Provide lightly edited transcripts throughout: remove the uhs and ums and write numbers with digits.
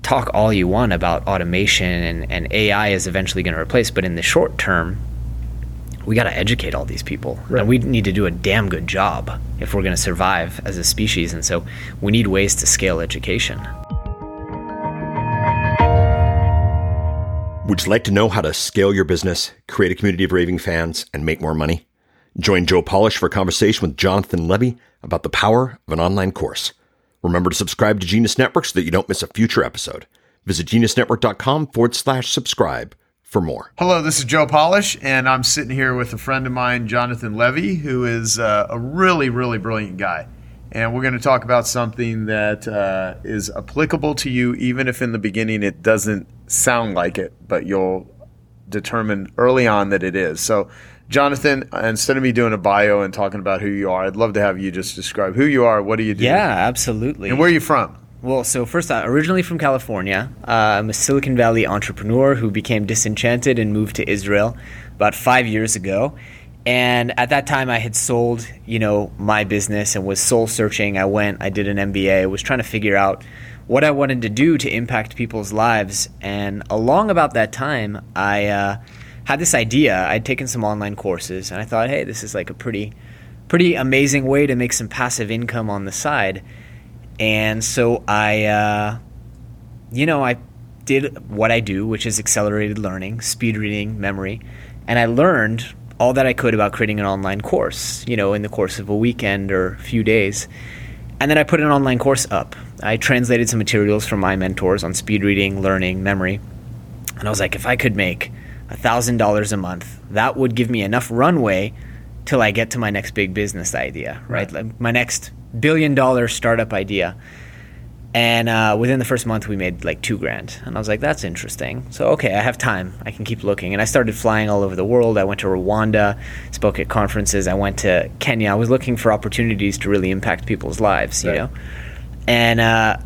talk all you want about automation and AI is eventually going to replace, but in the short term, we got to educate all these people. Right. And we need to do a damn good job if we're going to survive as a species. And so we need ways to scale education. Would you like to know how to scale your business, create a community of raving fans, and make more money? Join Joe Polish for a conversation with Jonathan Levy about the power of an online course. Remember to subscribe to Genius Network so that you don't miss a future episode. Visit geniusnetwork.com/subscribe for more. Hello, this is Joe Polish, and I'm sitting here with a friend of mine, Jonathan Levy, who is a really, really brilliant guy. And we're going to talk about something that is applicable to you, even if in the beginning it doesn't sound like it, but you'll determine early on that it is. So, Jonathan, instead of me doing a bio and talking about who you are, I'd love to have you just describe who you are, what do you do? Yeah, absolutely. And where are you from? Well, so first, originally from California. I'm a Silicon Valley entrepreneur who became disenchanted and moved to Israel about 5 years ago. And at that time, I had sold, my business and was soul searching. I did an MBA. I was trying to figure out what I wanted to do to impact people's lives. And along about that time, I had this idea. I'd taken some online courses, and I thought, hey, this is like a pretty amazing way to make some passive income on the side. And so I did what I do, which is accelerated learning, speed reading, memory, and I learned all that I could about creating an online course, in the course of a weekend or a few days. And then I put an online course up. I translated some materials from my mentors on speed reading, learning, memory. And I was like, if I could make $1,000 a month, that would give me enough runway till I get to my next big business idea, right? Like my next $1 billion startup idea. And within the first month, we made like $2,000. And I was like, that's interesting. So, okay, I have time. I can keep looking. And I started flying all over the world. I went to Rwanda, spoke at conferences. I went to Kenya. I was looking for opportunities to really impact people's lives, you know? And,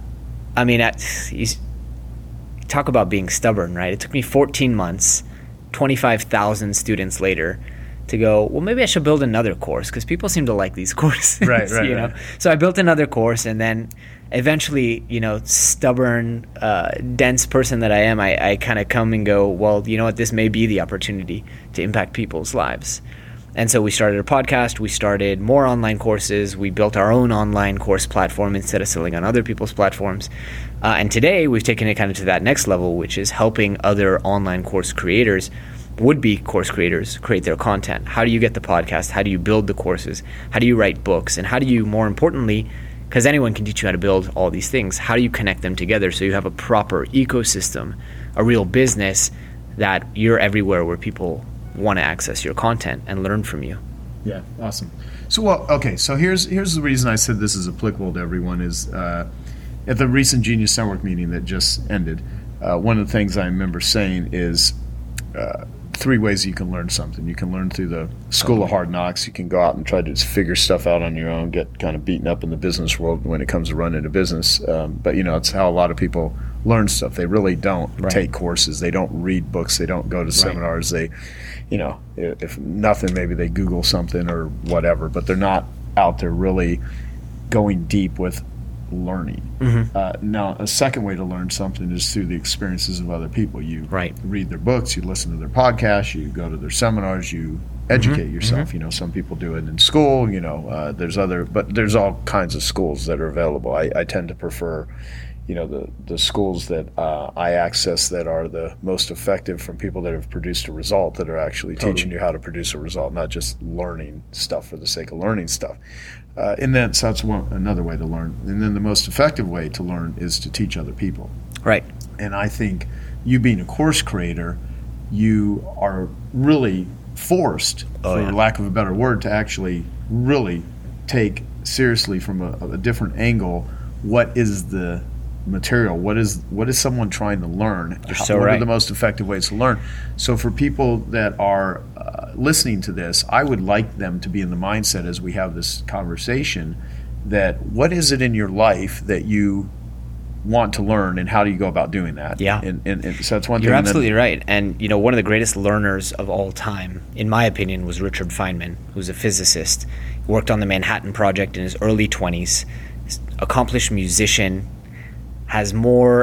you talk about being stubborn, right? It took me 14 months, 25,000 students later, to go, well, maybe I should build another course because people seem to like these courses. Right. So I built another course, and then eventually, stubborn, dense person that I am, I kind of come and go, well, you know what, this may be the opportunity to impact people's lives. And so we started a podcast, we started more online courses, we built our own online course platform instead of selling on other people's platforms. And today we've taken it kind of to that next level, which is helping other online course creators, would-be course creators, create their content. How do you get the podcast? How do you build the courses? How do you write books? And how do you, more importantly, because anyone can teach you how to build all these things, how do you connect them together so you have a proper ecosystem, a real business that you're everywhere where people want to access your content and learn from you? Yeah, awesome. So here's the reason I said this is applicable to everyone is at the recent Genius Network meeting that just ended, one of the things I remember saying is 3 ways you can learn something. You can learn through the school of hard knocks. You can go out and try to figure stuff out on your own, get kind of beaten up in the business world when it comes to running a business. But, it's how a lot of people learn stuff. They really don't take courses. They don't read books. They don't go to seminars. They, if nothing, maybe they Google something or whatever. But they're not out there really going deep with learning. Now, a second way to learn something is through the experiences of other people. You read their books, you listen to their podcasts, you go to their seminars, you educate yourself. Some people do it in school. There's all kinds of schools that are available. I tend to prefer, the schools that I access that are the most effective from people that have produced a result, that are actually teaching you how to produce a result, not just learning stuff for the sake of learning stuff. And then so that's another way to learn. And then the most effective way to learn is to teach other people. Right. And I think you being a course creator, you are really forced, for lack of a better word, to actually really take seriously from a different angle what is the material, what is someone trying to learn, what are the most effective ways to learn. So for people that are listening to this, I would like them to be in the mindset as we have this conversation that what is it in your life that you want to learn, and how do you go about doing that? Yeah. And so that's one thing. You're absolutely right. And one of the greatest learners of all time, in my opinion, was Richard Feynman, who's a physicist. He worked on the Manhattan Project in his early 20s, accomplished musician, has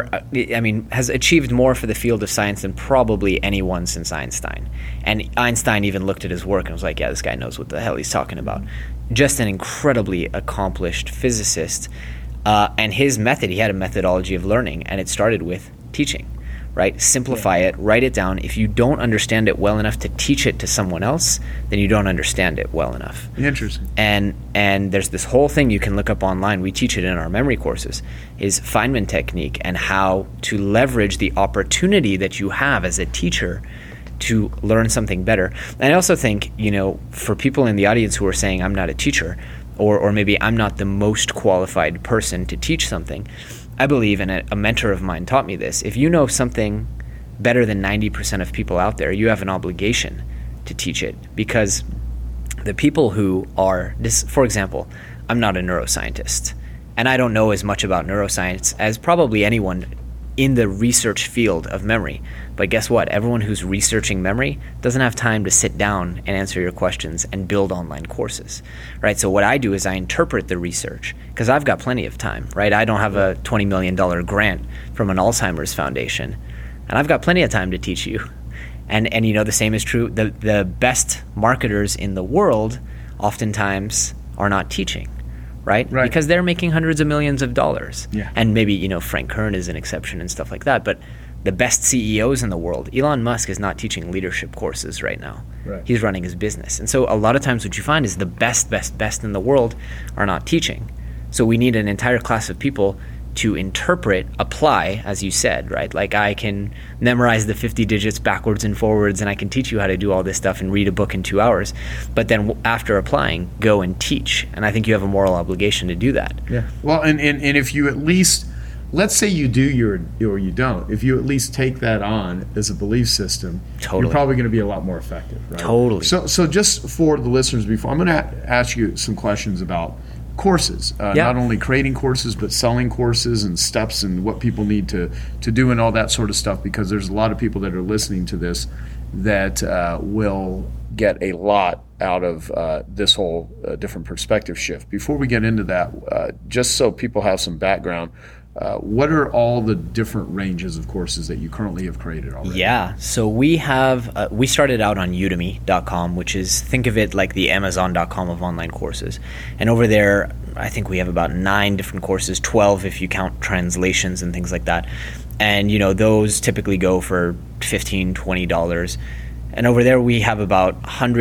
has achieved more for the field of science than probably anyone since Einstein. And Einstein even looked at his work and was like, yeah, this guy knows what the hell he's talking about. Just an incredibly accomplished physicist. And his method, he had a methodology of learning, and it started with teaching, right? Simplify it, write it down. If you don't understand it well enough to teach it to someone else, then you don't understand it well enough. Interesting. And there's this whole thing you can look up online. We teach it in our memory courses, is Feynman technique and how to leverage the opportunity that you have as a teacher to learn something better. And I also think, for people in the audience who are saying, I'm not a teacher, or maybe I'm not the most qualified person to teach something, I believe, and a mentor of mine taught me this, if you know something better than 90% of people out there, you have an obligation to teach it. Because the people who are, for example, I'm not a neuroscientist, and I don't know as much about neuroscience as probably anyone in the research field of memory. But guess what? Everyone who's researching memory doesn't have time to sit down and answer your questions and build online courses, right? So what I do is I interpret the research because I've got plenty of time, right? I don't have a $20 million grant from an Alzheimer's foundation, and I've got plenty of time to teach you. And the same is true. The best marketers in the world oftentimes are not teaching. Right? Because they're making hundreds of millions of dollars. Yeah. And maybe, Frank Kern is an exception and stuff like that. But the best CEOs in the world, Elon Musk is not teaching leadership courses right now. Right. He's running his business. And so a lot of times what you find is the best in the world are not teaching. So we need an entire class of people to interpret, apply, as you said, right? Like I can memorize the 50 digits backwards and forwards, and I can teach you how to do all this stuff and read a book in 2 hours. But then after applying, go and teach. And I think you have a moral obligation to do that. Yeah. Well, and if you at least, let's say you do or you don't, if you at least take that on as a belief system, you're probably going to be a lot more effective, right? Totally. So just for the listeners before, I'm going to ask you some questions about courses, not only creating courses but selling courses and steps and what people need to do and all that sort of stuff, because there's a lot of people that are listening to this that will get a lot out of this whole different perspective shift. Before we get into that, just so people have some background, what are all the different ranges of courses that you currently have created already? Yeah, so we have, we started out on udemy.com, which is, think of it like the amazon.com of online courses. And over there, I think we have about 9 different courses, 12 if you count translations and things like that. And, those typically go for $15, $20. And over there, we have about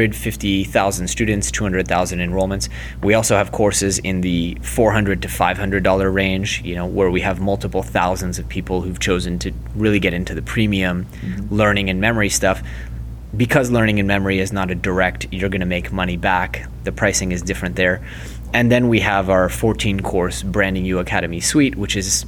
150,000 students, 200,000 enrollments. We also have courses in the $400 to $500 range, where we have multiple thousands of people who've chosen to really get into the premium learning and memory stuff. Because learning and memory is not a direct, you're going to make money back, the pricing is different there. And then we have our 14-course Branding You Academy Suite, which is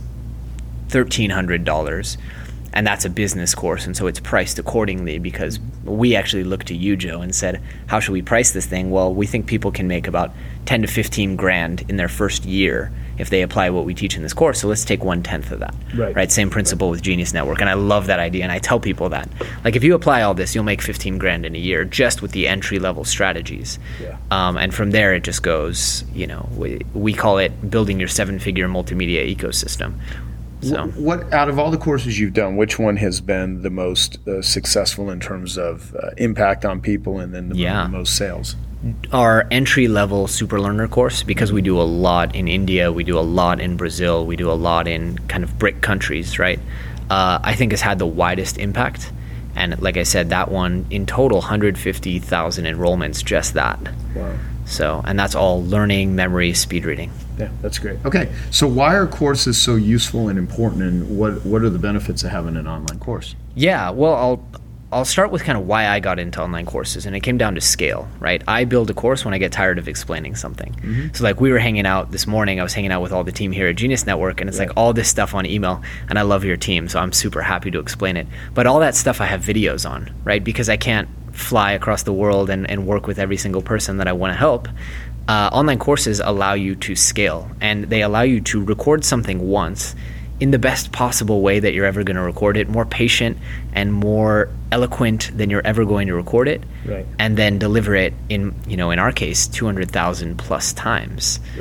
$1,300. And that's a business course, and so it's priced accordingly because we actually looked to you, Joe, and said, how should we price this thing? Well, we think people can make about 10 to 15 grand in their first year if they apply what we teach in this course, so let's take 1/10 of that. Right? Same principle with Genius Network, and I love that idea, and I tell people that. Like, if you apply all this, you'll make 15 grand in a year just with the entry-level strategies. Yeah. And from there, it just goes, we call it building your 7-figure multimedia ecosystem. So, what out of all the courses you've done, which one has been the most successful in terms of impact on people and then the most sales? Our entry-level Super Learner course, because we do a lot in India, we do a lot in Brazil, we do a lot in kind of BRIC countries, right? I think has had the widest impact. And like I said, that one, in total, 150,000 enrollments, just that. Wow. So, and that's all learning, memory, speed reading. Yeah, that's great. Okay, so why are courses so useful and important, and what are the benefits of having an online course? Yeah, well, I'll start with kind of why I got into online courses, and it came down to scale, right? I build a course when I get tired of explaining something. So like we were hanging out this morning, I was hanging out with all the team here at Genius Network, and it's like all this stuff on email, and I love your team, so I'm super happy to explain it. But all that stuff I have videos on, right? Because I can't fly across the world and work with every single person that I want to help. Online courses allow you to scale, and they allow you to record something once in the best possible way that you're ever going to record it, more patient and more eloquent than you're ever going to record it, right. And then deliver it in our case, 200,000 plus times. Right.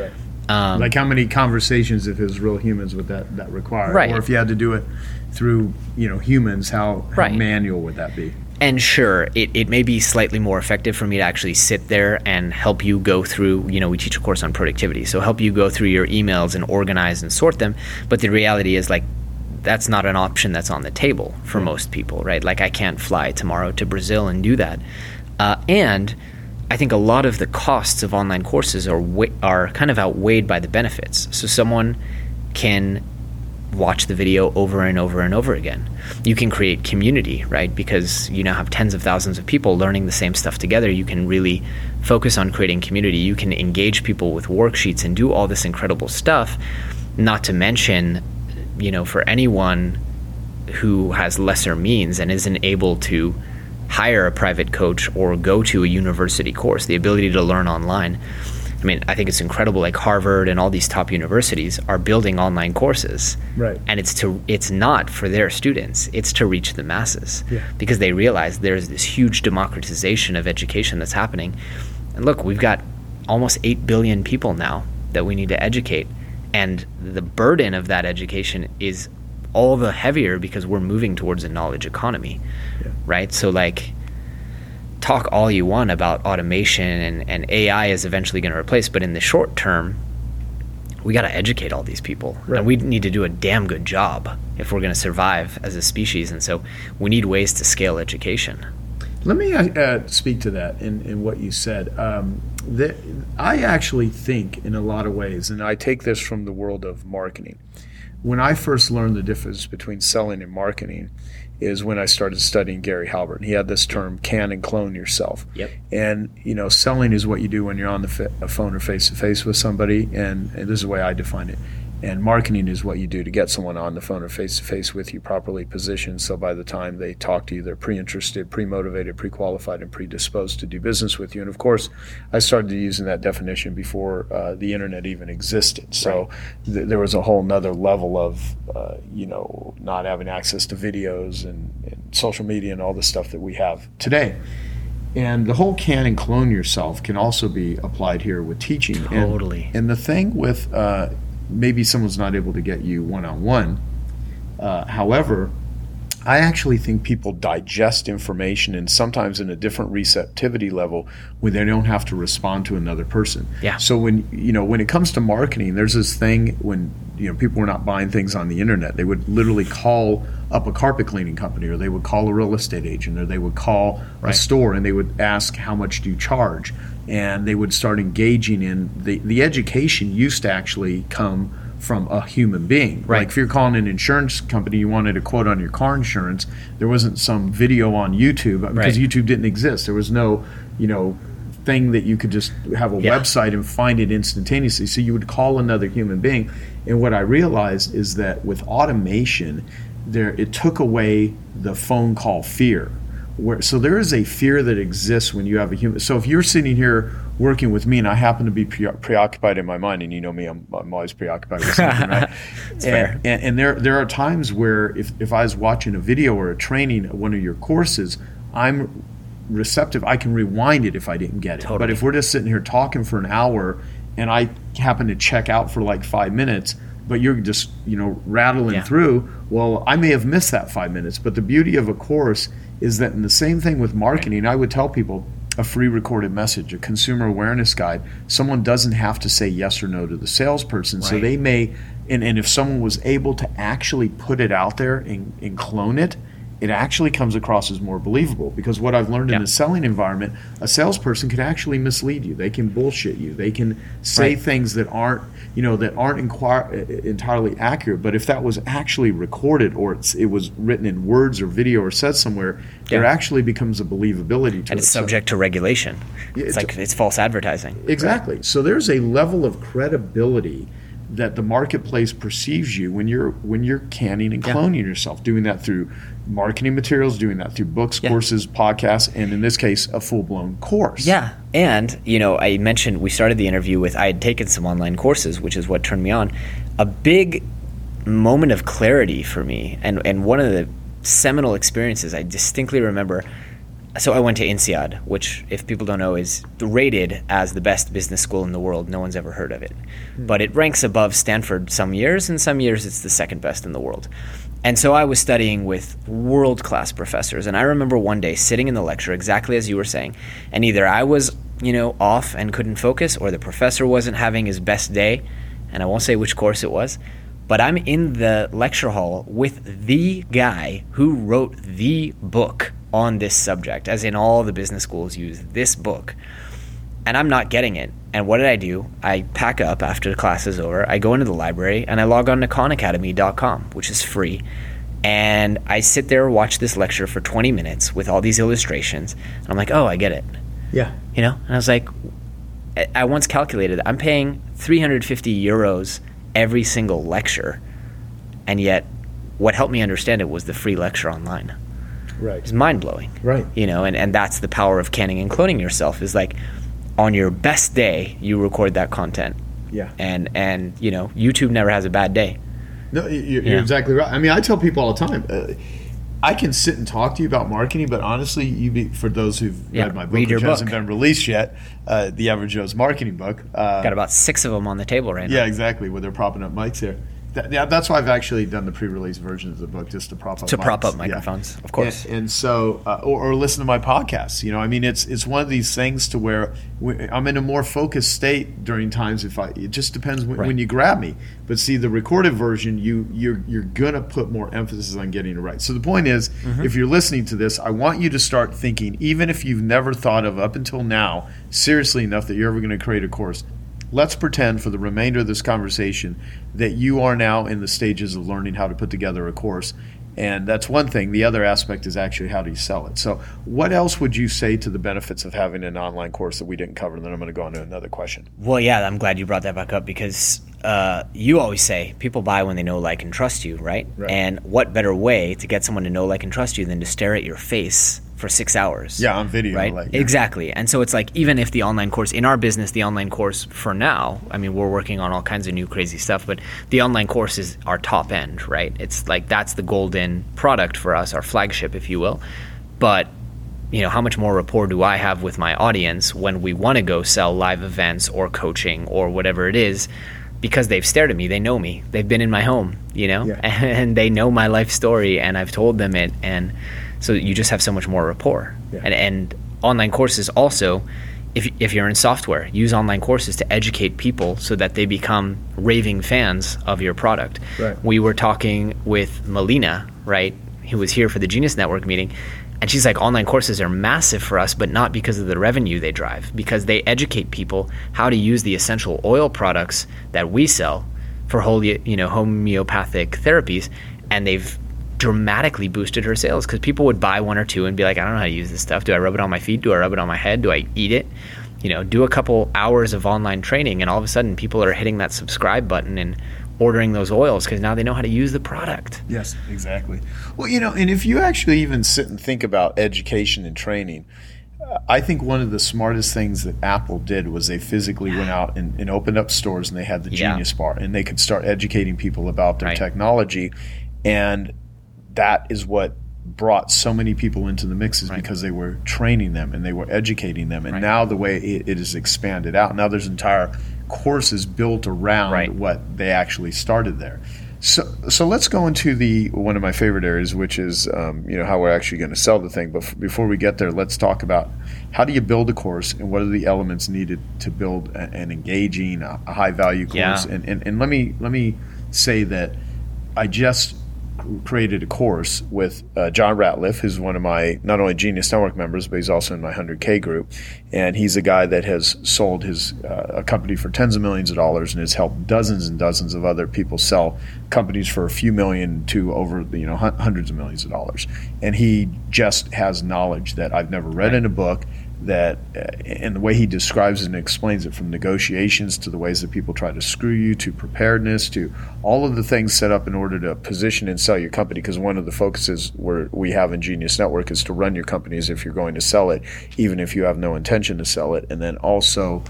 Like how many conversations, if it was real humans, would that require? Right. Or if you had to do it through humans, how Right. manual would that be? And sure, it may be slightly more effective for me to actually sit there and help you go through, we teach a course on productivity, so help you go through your emails and organize and sort them. But the reality is, like, that's not an option that's on the table for most people, right? Like, I can't fly tomorrow to Brazil and do that. And I think a lot of the costs of online courses are kind of outweighed by the benefits. So someone can watch the video over and over and over again. You can create community, right? Because you now have tens of thousands of people learning the same stuff together. You can really focus on creating community. You can engage people with worksheets and do all this incredible stuff. Not to mention, for anyone who has lesser means and isn't able to hire a private coach or go to a university course, the ability to learn online. I mean, I think it's incredible. Like Harvard and all these top universities are building online courses, Right. and it's not for their students. It's to reach the masses, because they realize there's this huge democratization of education that's happening. And look, we've got almost 8 billion people now that we need to educate, and the burden of that education is all the heavier because we're moving towards a knowledge economy, right? So like, talk all you want about automation and AI is eventually going to replace, but in the short term, we got to educate all these people. Right. And we need to do a damn good job if we're going to survive as a species. And so we need ways to scale education. Let me speak to that in what you said. I actually think in a lot of ways, and I take this from the world of marketing. When I first learned the difference between selling and marketing is when I started studying Gary Halbert. He had this term, can and clone yourself. Yep. And, selling is what you do when you're on the phone or face-to-face with somebody, and this is the way I define it. And marketing is what you do to get someone on the phone or face-to-face with you, properly positioned, so by the time they talk to you, they're pre-interested, pre-motivated, pre-qualified, and predisposed to do business with you. And of course, I started using that definition before the internet even existed. So there was a whole nother level of, not having access to videos and social media and all the stuff that we have today. And the whole can and clone yourself can also be applied here with teaching. Totally. And the thing with maybe someone's not able to get you one-on-one. However, I actually think people digest information and sometimes in a different receptivity level where they don't have to respond to another person. Yeah. So when it comes to marketing, there's this thing when people were not buying things on the internet, they would literally call up a carpet cleaning company, or they would call a real estate agent, or they would call a store and they would ask, how much do you charge? And they would start engaging in the education used to actually come from a human being. Right. Like if you're calling an insurance company, you wanted a quote on your car insurance, there wasn't some video on YouTube because YouTube didn't exist. There was no, thing that you could just have a website and find it instantaneously. So you would call another human being. And what I realized is that with automation, it took away the phone call fear. So there is a fear that exists when you have a human. So if you're sitting here working with me and I happen to be preoccupied in my mind, and you know me, I'm always preoccupied with something, right? It's fair. And there are times where if I was watching a video or a training at one of your courses, I'm receptive. I can rewind it if I didn't get it. Totally. But if we're just sitting here talking for an hour and I happen to check out for like 5 minutes, but you're just rattling through, well, I may have missed that 5 minutes. But the beauty of a course is that in the same thing with marketing, I would tell people a free recorded message, a consumer awareness guide, someone doesn't have to say yes or no to the salesperson. So they may, and if someone was able to actually put it out there and clone it, it actually comes across as more believable. Because what I've learned in the selling environment, a salesperson can actually mislead you. They can bullshit you. They can say things that aren't, entirely accurate. But if that was actually recorded, or it was written in words or video or said somewhere, there actually becomes a believability to it. And it's subject to regulation. It's false advertising. Exactly. So there's a level of credibility that the marketplace perceives you when you're canning and cloning yourself, doing that through marketing materials, doing that through books, courses, podcasts, and in this case, a full-blown course. Yeah. And, I mentioned we started the interview with I had taken some online courses, which is what turned me on. A big moment of clarity for me, and one of the seminal experiences I distinctly remember So I went to INSEAD, which, if people don't know, is rated as the best business school in the world. No one's ever heard of it. But it ranks above Stanford some years, and some years it's the second best in the world. And so I was studying with world-class professors. And I remember one day sitting in the lecture, exactly as you were saying, and either I was, off and couldn't focus, or the professor wasn't having his best day, and I won't say which course it was, but I'm in the lecture hall with the guy who wrote the book on this subject, as in all the business schools use this book, and I'm not getting it. And what did I do? I pack up after the class is over, I go into the library, and I log on to KhanAcademy.com, which is free, and I sit there and watch this lecture for 20 minutes with all these illustrations, and I'm like, oh, I get it. Yeah. And I was like, I once calculated, I'm paying 350 euros every single lecture, and yet what helped me understand it was the free lecture online. Right. It's mind-blowing. Right. And that's the power of canning and cloning yourself, is like on your best day, you record that content. Yeah. And YouTube never has a bad day. No, you're exactly right. I mean, I tell people all the time, I can sit and talk to you about marketing, but honestly, for those who've read my book, which hasn't been released yet, The Average Joe's Marketing Book. Got about 6 of them on the table right now. Yeah, exactly, where they're propping up mics here. That's why I've actually done the pre-release version of the book, just to prop up prop up microphones, of course. And so, or listen to my podcasts. I mean, it's one of these things to where I'm in a more focused state during times. It just depends when you grab me. But see, the recorded version, you're gonna put more emphasis on getting it right. So the point is, if you're listening to this, I want you to start thinking, even if you've never thought of up until now, seriously enough that you're ever going to create a course. Let's pretend for the remainder of this conversation that you are now in the stages of learning how to put together a course. And that's one thing. The other aspect is actually how do you sell it. So what else would you say to the benefits of having an online course that we didn't cover? And then I'm going to go on to another question. Well, yeah, I'm glad you brought that back up, because you always say people buy when they know, like, and trust you, right? And what better way to get someone to know, like, and trust you than to stare at your face for 6 hours? Yeah, on video. Right? Exactly. And so it's like, even if the online course, in our business, the online course for now, I mean, we're working on all kinds of new crazy stuff, but the online course is our top end, right? It's like, that's the golden product for us, our flagship, if you will. But how much more rapport do I have with my audience when we want to go sell live events or coaching or whatever it is? Because they've stared at me, they know me, they've been in my home, and they know my life story, and I've told them it, and so you just have so much more rapport. Yeah. And online courses also, if you're in software, use online courses to educate people so that they become raving fans of your product. Right. We were talking with Melina, right, who was here for the Genius Network meeting, and she's like, online courses are massive for us, but not because of the revenue they drive, because they educate people how to use the essential oil products that we sell for homeopathic therapies, and they've dramatically boosted her sales, because people would buy 1 or 2 and be like, I don't know how to use this stuff. Do I rub it on my feet? Do I rub it on my head? Do I eat it? Do a couple hours of online training, and all of a sudden people are hitting that subscribe button and ordering those oils because now they know how to use the product. Yes, exactly. Well, and if you actually even sit and think about education and training, I think one of the smartest things that Apple did was they physically went out and opened up stores, and they had the Genius Bar, and they could start educating people about their technology. And that is what brought so many people into the mixes, because they were training them and they were educating them. And now the way it is expanded out, now there's entire courses built around what they actually started there. So let's go into one of my favorite areas, which is how we're actually going to sell the thing. But before we get there, let's talk about how do you build a course, and what are the elements needed to build an engaging, a high value course. And let me say that I just created a course with John Ratliff, who's one of my not only Genius Network members, but he's also in my 100K group. And he's a guy that has sold his a company for tens of millions of dollars, and has helped dozens and dozens of other people sell companies for a few million to over hundreds of millions of dollars. And he just has knowledge that I've never read in a book, that and the way he describes it and explains it, from negotiations to the ways that people try to screw you, to preparedness, to all of the things set up in order to position and sell your company. Because one of the focuses we have in Genius Network is to run your company as if you're going to sell it, even if you have no intention to sell it. And then also,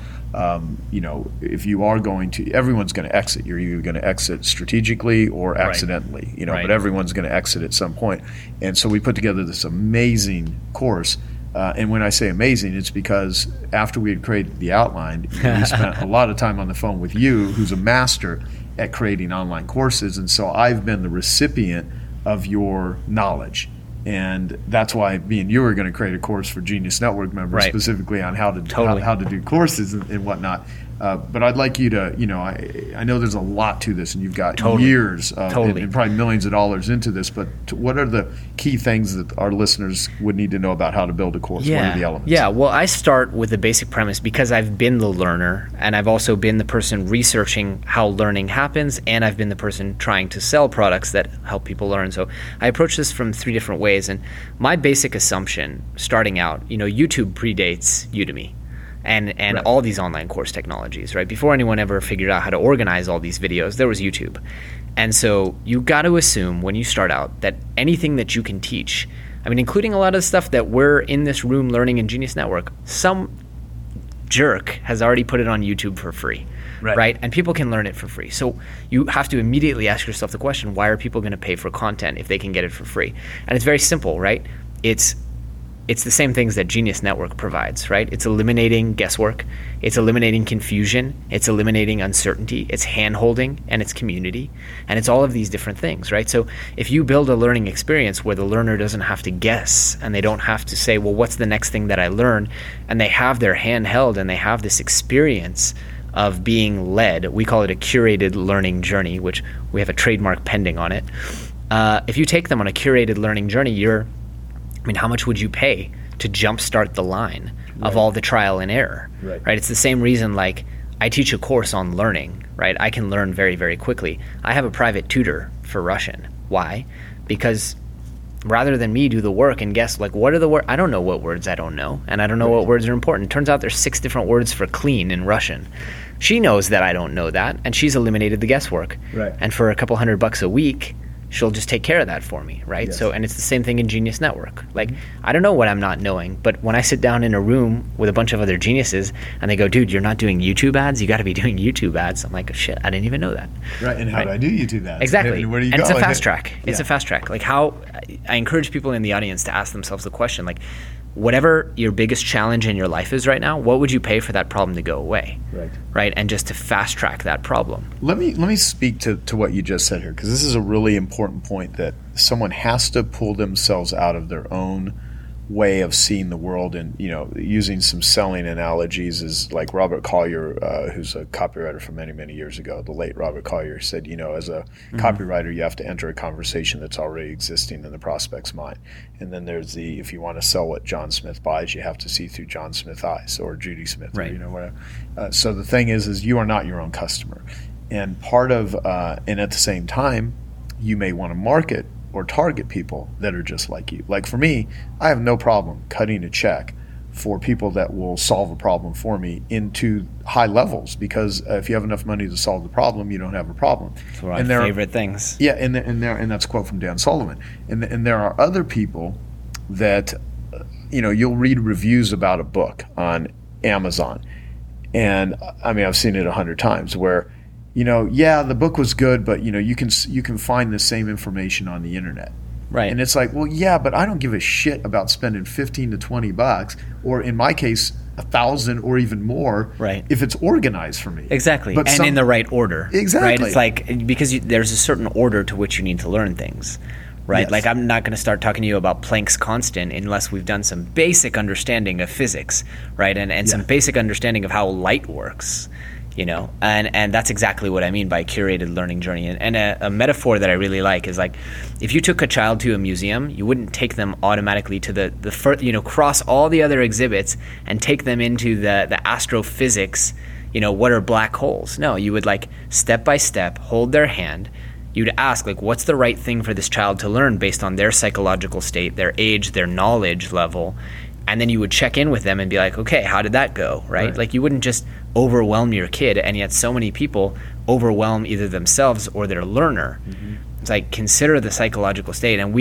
if you are going to, everyone's going to exit. You're either going to exit strategically or accidentally, but everyone's going to exit at some point. And so we put together this amazing course And when I say amazing, it's because after we had created the outline, we spent a lot of time on the phone with you, who's a master at creating online courses. And so I've been the recipient of your knowledge. And that's why me and you are going to create a course for Genius Network members, Right. specifically on how to Totally. how to do courses and whatnot. But I'd like you to, I know there's a lot to this, and you've got Totally. years of, Totally. and probably millions of dollars into this. But what are the key things that our listeners would need to know about how to build a course? What are the elements? Yeah, well, I start with the basic premise because I've been the learner and I've also been the person researching how learning happens, and I've been the person trying to sell products that help people learn. So I approach this from 3 different ways. And my basic assumption starting out, YouTube predates Udemy and Right. all these online course technologies, right? Before anyone ever figured out how to organize all these videos, there was YouTube. And so you got to assume when you start out that anything that you can teach, I mean, including a lot of the stuff that we're in this room learning in Genius Network, some jerk has already put it on YouTube for free, right? And people can learn it for free. So you have to immediately ask yourself the question, why are people going to pay for content if they can get it for free? And it's very simple, right? It's the same things that Genius Network provides, right? It's eliminating guesswork, it's eliminating confusion, it's eliminating uncertainty, it's hand-holding, and it's community, and it's all of these different things, right? So if you build a learning experience where the learner doesn't have to guess and they don't have to say, well, what's the next thing that I learn? And they have their hand held and they have this experience of being led. We call it a curated learning journey, which we have a trademark pending on it. If you take them on a curated learning journey, how much would you pay to jumpstart the line of all the trial and error? Right? It's the same reason, like, I teach a course on learning, right? I can learn very, very quickly. I have a private tutor for Russian. Why? Because rather than me do the work and guess, like, what are the words? I don't know what words I don't know, and I don't know what words are important. Turns out there's 6 different words for clean in Russian. She knows that I don't know that, and she's eliminated the guesswork. Right. And for a couple $100 a week, she'll just take care of that for me, right? Yes. So, and it's the same thing in Genius Network. Like, I don't know what I'm not knowing, but when I sit down in a room with a bunch of other geniuses and they go, dude, you're not doing YouTube ads? You got to be doing YouTube ads. I'm like, oh, shit, I didn't even know that. Right, and how do I do YouTube ads? Exactly. And where do you and go? it's a fast track. It's Yeah. a fast track. Like, how I encourage people in the audience to ask themselves the question, like, whatever your biggest challenge in your life is right now, what would you pay for that problem to go away? Right? And just to fast track that problem. Let me speak to what you just said here, because this is a really important point, that someone has to pull themselves out of their own way of seeing the world. And using some selling analogies is like Robert Collier, who's a copywriter from many years ago, the late Robert Collier, said, as a copywriter, you have to enter a conversation that's already existing in the prospect's mind. And then there's if you want to sell what John Smith buys, you have to see through John Smith eyes, or Judy Smith, Right. or whatever. So the thing is you are not your own customer. And part of, and at the same time, you may want to market or target people that are just like you. Like for me, I have no problem cutting a check for people that will solve a problem for me into high levels, because if you have enough money to solve the problem, you don't have a problem. It's one of my favorite things. Yeah, and that's a quote from Dan Sullivan. And there are other people that, you'll read reviews about a book on Amazon, and I've seen it 100 times where, the book was good, but you can find the same information on the internet. Right. And it's like, well, yeah, but I don't give a shit about spending $15 to $20, or in my case, $1,000 or even more, Right. if it's organized for me. Exactly. But and in the right order. Exactly. Right? It's like, because there's a certain order to which you need to learn things. Right? Yes. Like, I'm not going to start talking to you about Planck's constant unless we've done some basic understanding of physics, right? And some basic understanding of how light works. And that's exactly what I mean by curated learning journey. And a metaphor that I really like is, like, if you took a child to a museum, you wouldn't take them automatically to the first, cross all the other exhibits and take them into the astrophysics, what are black holes? No, you would, like, step by step, hold their hand. You'd ask, like, what's the right thing for this child to learn based on their psychological state, their age, their knowledge level. And then you would check in with them and be like, okay, how did that go, right? Like, you wouldn't just overwhelm your kid, and yet so many people overwhelm either themselves or their learner. Mm-hmm. It's like, consider the psychological state. And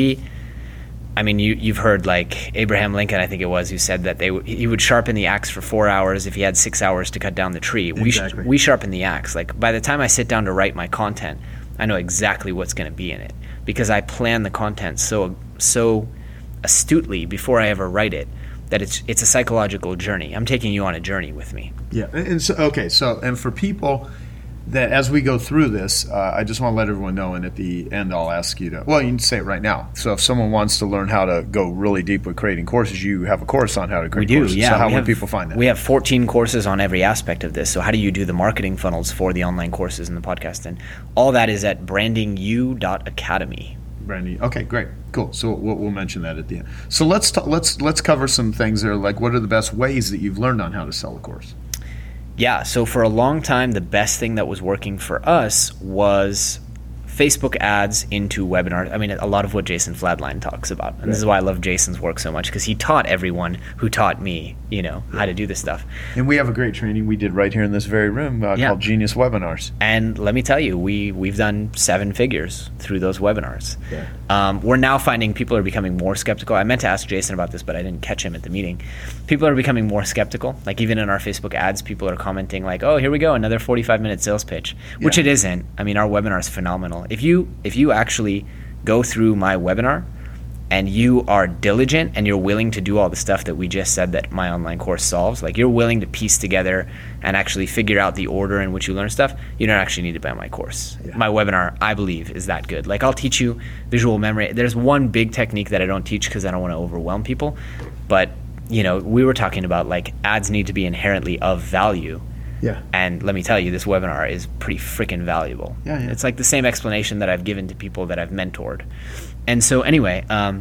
you've heard, like, Abraham Lincoln, I think it was, who said that he would sharpen the axe for 4 hours if he had 6 hours to cut down the tree. Exactly. We sharpen the axe. Like, by the time I sit down to write my content, I know exactly what's going to be in it, because I plan the content so astutely before I ever write it, that it's a psychological journey. I'm taking you on a journey with me. Yeah, and so and for people that as we go through this, I just want to let everyone know, and at the end I'll ask you to, well, you can say it right now. So if someone wants to learn how to go really deep with creating courses, you have a course on how to create courses. Yeah. So how would people find that? We have 14 courses on every aspect of this. So how do you do the marketing funnels for the online courses and the podcast? And all that is at brandingyou.academy. Brandy. Okay, great, cool. So we'll mention that at the end. So let's cover some things that are like, what are the best ways that you've learned on how to sell a course? Yeah, so for a long time, the best thing that was working for us was Facebook ads into webinars. I mean, a lot of what Jason Fladline talks about. And This is why I love Jason's work so much, because he taught everyone who taught me, how to do this stuff. And we have a great training we did right here in this very room called Genius Webinars. And let me tell you, we've done 7 figures through those webinars. Yeah. We're now finding people are becoming more skeptical. I meant to ask Jason about this, but I didn't catch him at the meeting. People are becoming more skeptical. Like even in our Facebook ads, people are commenting like, oh, here we go, another 45-minute sales pitch, which it isn't. I mean, our webinar is phenomenal. If you actually go through my webinar and you are diligent and you're willing to do all the stuff that we just said that my online course solves, like you're willing to piece together and actually figure out the order in which you learn stuff, you don't actually need to buy my course. Yeah. My webinar, I believe, is that good. Like I'll teach you visual memory. There's one big technique that I don't teach because I don't want to overwhelm people. But, we were talking about like ads need to be inherently of value. Yeah. And let me tell you, this webinar is pretty freaking valuable. Yeah. It's like the same explanation that I've given to people that I've mentored. And so anyway,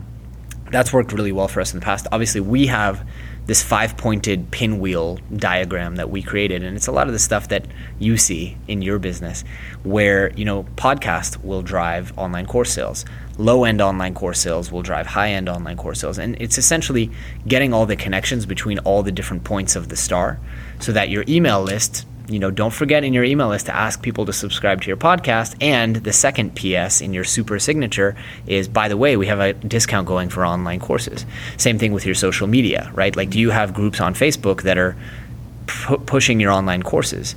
that's worked really well for us in the past. Obviously, we have this 5-pointed pinwheel diagram that we created, and it's a lot of the stuff that you see in your business where, podcast will drive online course sales. Low-end online course sales will drive high-end online course sales. And it's essentially getting all the connections between all the different points of the star so that your email list, don't forget in your email list to ask people to subscribe to your podcast. And the second PS in your super signature is, by the way, we have a discount going for online courses. Same thing with your social media, right? Like, do you have groups on Facebook that are pushing your online courses?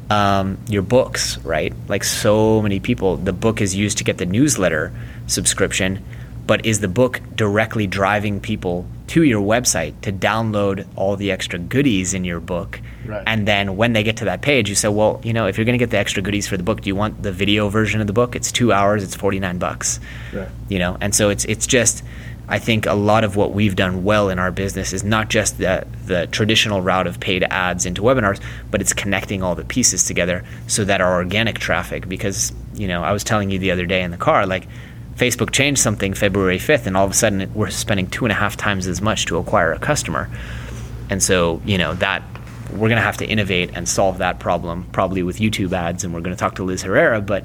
Your books, right? Like so many people, the book is used to get the newsletter subscription, but is the book directly driving people to your website to download all the extra goodies in your book? Right. And then when they get to that page, you say, well, if you're going to get the extra goodies for the book, do you want the video version of the book? It's 2 hours, it's $49. Right. And so it's just, I think a lot of what we've done well in our business is not just the traditional route of paid ads into webinars, but it's connecting all the pieces together so that our organic traffic, because, I was telling you the other day in the car, like Facebook changed something February 5th, and all of a sudden we're spending 2.5 times as much to acquire a customer. And so, that we're going to have to innovate and solve that problem, probably with YouTube ads, and we're going to talk to Liz Herrera, but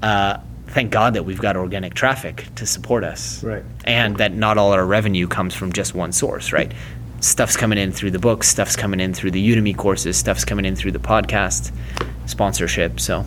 thank God that we've got organic traffic to support us. Right. And that not all our revenue comes from just one source, right? Stuff's coming in through the books, stuff's coming in through the Udemy courses, stuff's coming in through the podcast sponsorship. So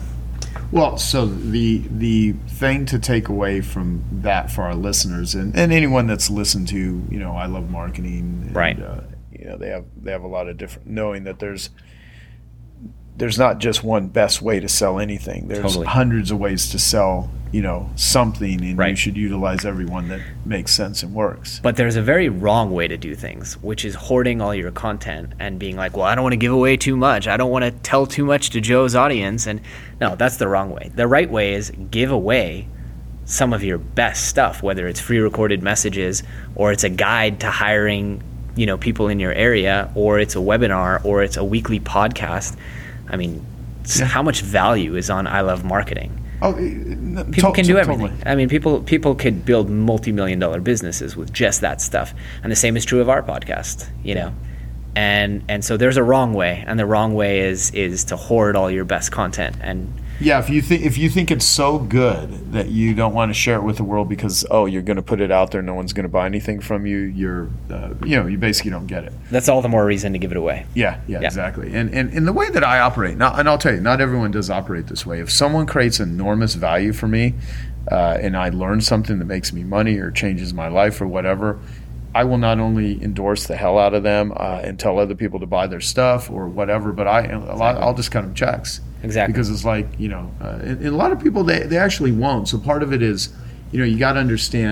the thing to take away from that for our listeners and anyone that's listened to, I Love Marketing, and, right. They have a lot of different, knowing that there's not just one best way to sell anything. There's hundreds of ways to sell, something, and right. You should utilize every one that makes sense and works. But there's a very wrong way to do things, which is hoarding all your content and being like, well, I don't want to give away too much. I don't want to tell too much to Joe's audience. And no, that's the wrong way. The right way is give away some of your best stuff, whether it's free recorded messages or it's a guide to hiring, people in your area, or it's a webinar, or it's a weekly podcast. I mean, how much value is on I Love Marketing? People can do everything. Totally. I mean, people could build multi-million-dollar businesses with just that stuff, and the same is true of our podcast. And so there's a wrong way, and the wrong way is to hoard all your best content. And yeah, if you think it's so good that you don't want to share it with the world because you're going to put it out there, no one's going to buy anything from you. You basically don't get it. That's all the more reason to give it away. Yeah, exactly. And the way that I operate, and I'll tell you, not everyone does operate this way. If someone creates enormous value for me, and I learn something that makes me money or changes my life or whatever, I will not only endorse the hell out of them and tell other people to buy their stuff or whatever, but I'll just cut them checks. Exactly. Because it's like, and a lot of people, they actually won't. So part of it is, you got to understand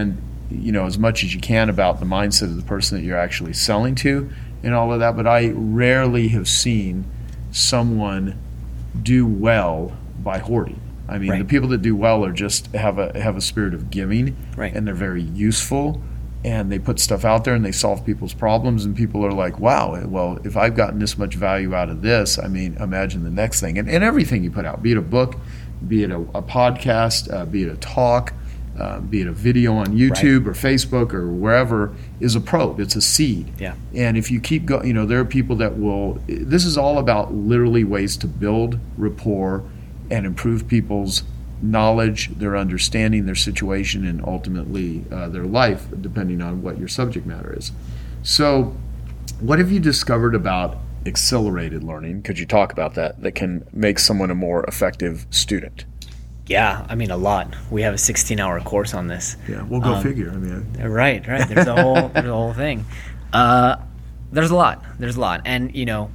as much as you can about the mindset of the person that you're actually selling to and all of that, but I rarely have seen someone do well by hoarding. I mean, Right. the people that do well are just have a spirit of giving, Right. and they're very useful, and they put stuff out there and they solve people's problems, and people are like, wow, well, if I've gotten this much value out of this, I mean, imagine the next thing. And everything you put out, be it a book, be it a podcast, be it a talk, be it a video on YouTube or Facebook or wherever, is a probe. It's a seed. Yeah. And if you keep going, there are people that will, this is all about literally ways to build rapport and improve people's knowledge, their understanding, their situation, and ultimately their life, depending on what your subject matter is. So what have you discovered about accelerated learning? Could you talk about that can make someone a more effective student? Yeah, I mean, a lot. We have a 16-hour course on this. Yeah, we'll go figure. I mean, Right. There's a whole thing. There's a lot. And,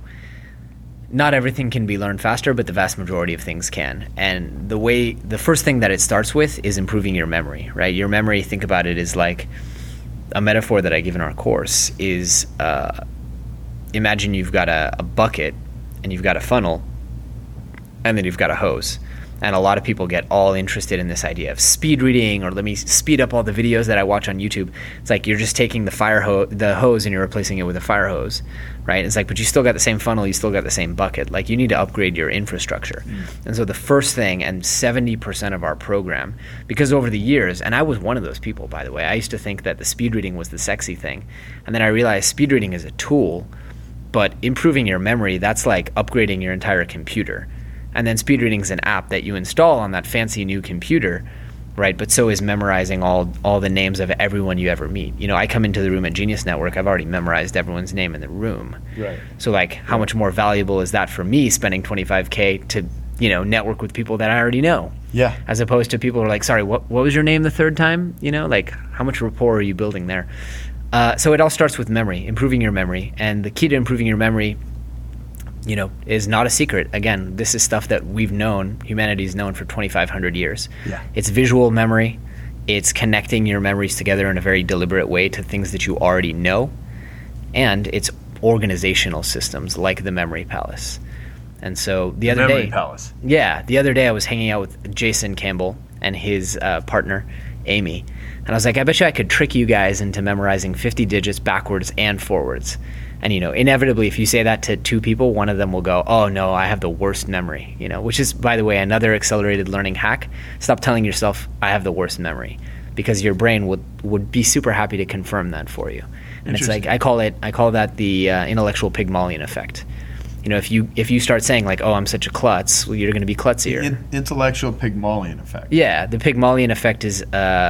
not everything can be learned faster, but the vast majority of things can. And the first thing that it starts with is improving your memory, right? Your memory, think about it, is like a metaphor that I give in our course is, imagine you've got a bucket and you've got a funnel and then you've got a hose. And a lot of people get all interested in this idea of speed reading, or let me speed up all the videos that I watch on YouTube. It's like you're just taking the hose and you're replacing it with a fire hose, right? It's like, but you still got the same funnel, you still got the same bucket. Like, you need to upgrade your infrastructure. And so the first thing, and 70% of our program, because over the years, and I was one of those people, by the way, I used to think that the speed reading was the sexy thing. And then I realized speed reading is a tool, but improving your memory, that's like upgrading your entire computer. And then speed reading is an app that you install on that fancy new computer, right? But so is memorizing all the names of everyone you ever meet. I come into the room at Genius Network, I've already memorized everyone's name in the room. Right. So like, how much more valuable is that for me, spending $25K to, network with people that I already know? Yeah. As opposed to people who are like, sorry, what was your name the third time? Like, how much rapport are you building there? So it all starts with memory, improving your memory. And the key to improving your memory, is not a secret. Again, this is stuff that we've known, humanity's known for 2,500 years. Yeah. It's visual memory. It's connecting your memories together in a very deliberate way to things that you already know. And it's organizational systems like the Memory Palace. And so the other Memory day, Palace. Yeah, the other day I was hanging out with Jason Campbell and his partner, Amy. And I was like, I bet you I could trick you guys into memorizing 50 digits backwards and forwards. And, inevitably, if you say that to two people, one of them will go, oh, no, I have the worst memory, which is, by the way, another accelerated learning hack. Stop telling yourself, I have the worst memory, because your brain would be super happy to confirm that for you. And it's like, I call that the intellectual Pygmalion effect. If you start saying like, oh, I'm such a klutz, well, you're going to be klutzier. Intellectual Pygmalion effect. Yeah, the Pygmalion effect is,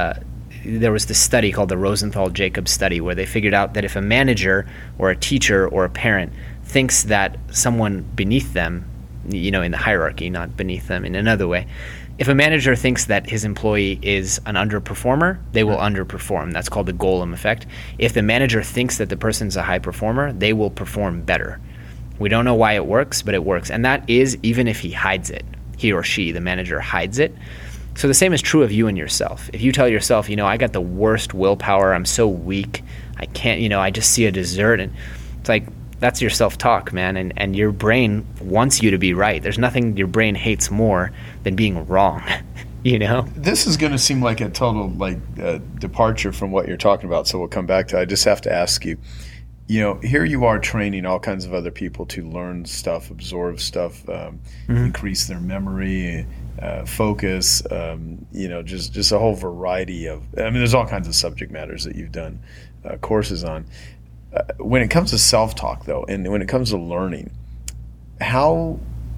there was this study called the Rosenthal-Jacobs study where they figured out that if a manager or a teacher or a parent thinks that someone beneath them, in the hierarchy, not beneath them in another way, if a manager thinks that his employee is an underperformer, they will underperform. That's called the Golem effect. If the manager thinks that the person's a high performer, they will perform better. We don't know why it works, but it works. And that is even if he hides it. He or she, the manager, hides it. So the same is true of you and yourself. If you tell yourself, I got the worst willpower, I'm so weak, I can't, I just see a dessert, and it's like, that's your self-talk, man, and your brain wants you to be right. There's nothing your brain hates more than being wrong, This is going to seem like a total departure from what you're talking about, so we'll come back to it. I just have to ask you, here you are training all kinds of other people to learn stuff, absorb stuff, increase their memory, focus, just a whole variety of, there's all kinds of subject matters that you've done courses on. When it comes to self-talk, though, and when it comes to learning, how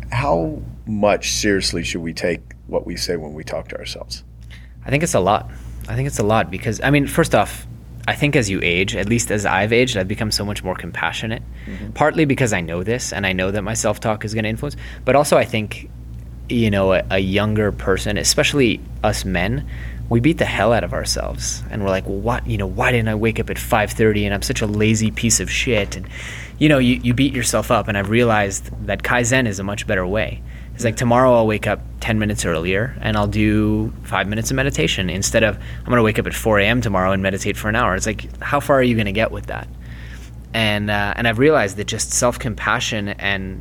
much seriously should we take what we say when we talk to ourselves? I think it's a lot. Because, first off, I think as you age, at least as I've aged, I've become so much more compassionate, partly because I know this and I know that my self-talk is going to influence, but also I think, a younger person, especially us men, we beat the hell out of ourselves, and we're like, well, what, why didn't I wake up at 5:30 and I'm such a lazy piece of shit? And, you beat yourself up, and I've realized that Kaizen is a much better way. It's like, tomorrow I'll wake up 10 minutes earlier, and I'll do 5 minutes of meditation instead of I'm going to wake up at 4 a.m. tomorrow and meditate for an hour. It's like, how far are you going to get with that? And I've realized that just self-compassion, and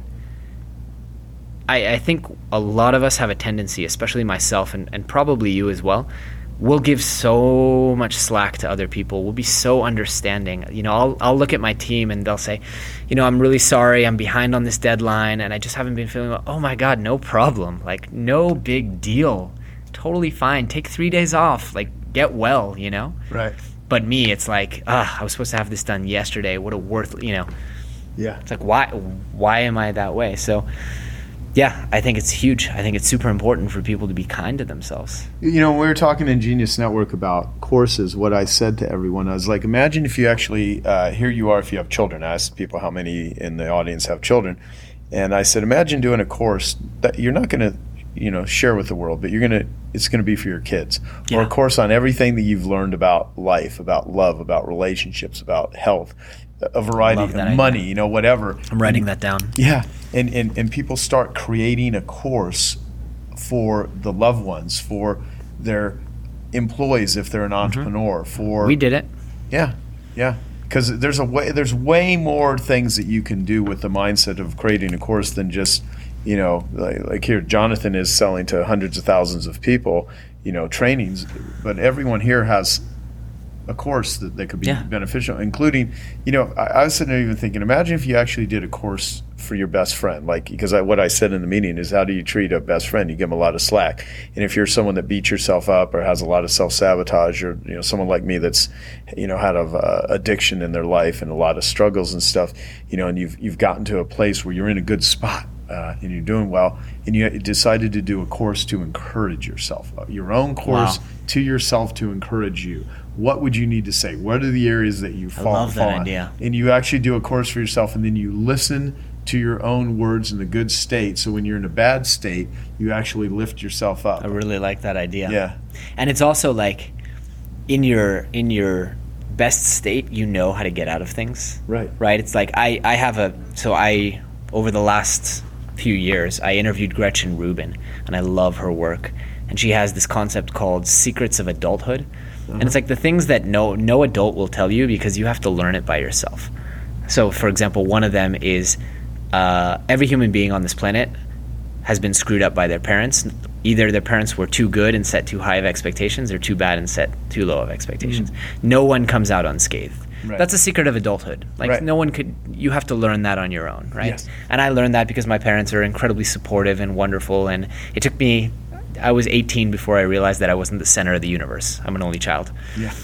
I think a lot of us have a tendency, especially myself and probably you as well, we'll give so much slack to other people. We'll be so understanding. You know, I'll look at my team and they'll say, you know, I'm really sorry, I'm behind on this deadline and I just haven't been feeling well. Oh my God, no problem. Like, no big deal. Totally fine. Take 3 days off. Like, get well, you know? Right. But me, it's like, I was supposed to have this done yesterday. What a you know. Yeah. It's like, why am I that way? So, yeah, I think it's huge. I think it's super important for people to be kind to themselves. You know, when we were talking in Genius Network about courses, what I said to everyone, I was like, imagine if you actually, here you are if you have children. I asked people how many in the audience have children. And I said, imagine doing a course that you're not going to, you know, share with the world, but it's going to be for your kids. Yeah. Or a course on everything that you've learned about life, about love, about relationships, about health, a variety of money, you know, whatever. I'm writing that down. Yeah. And people start creating a course for the loved ones, for their employees if they're an entrepreneur, for We did it. Yeah. Because there's way more things that you can do with the mindset of creating a course than just, you know, like here, Jonathan is selling to hundreds of thousands of people, you know, trainings, but everyone here has a course that could be beneficial, including, you know, I was sitting there even thinking, imagine if you actually did a course for your best friend, like, because what I said in the meeting is, how do you treat a best friend? You give them a lot of slack. And if you're someone that beats yourself up or has a lot of self-sabotage, or, you know, someone like me that's, you know, had addiction in their life and a lot of struggles and stuff, you know, and you've gotten to a place where you're in a good spot, and you're doing well, and you decided to do a course to encourage yourself, your own course to yourself to encourage you. What would you need to say? What are the areas that you fall on? idea. And you actually do a course for yourself, and then you listen to your own words in the good state. So when you're in a bad state, you actually lift yourself up. I really like that idea. Yeah. And it's also like, in your best state, you know how to get out of things. Right. Right? It's like over the last few years, I interviewed Gretchen Rubin, and I love her work. And she has this concept called Secrets of Adulthood. And it's like the things that no adult will tell you, because you have to learn it by yourself. So, for example, one of them is every human being on this planet has been screwed up by their parents. Either their parents were too good and set too high of expectations, or too bad and set too low of expectations. No one comes out unscathed. Right. That's a secret of adulthood. Like, no one could, you have to learn that on your own, right? Yes. And I learned that because my parents are incredibly supportive and wonderful, and it took me, I was 18 before I realized that I wasn't the center of the universe. I'm an only child. Yeah.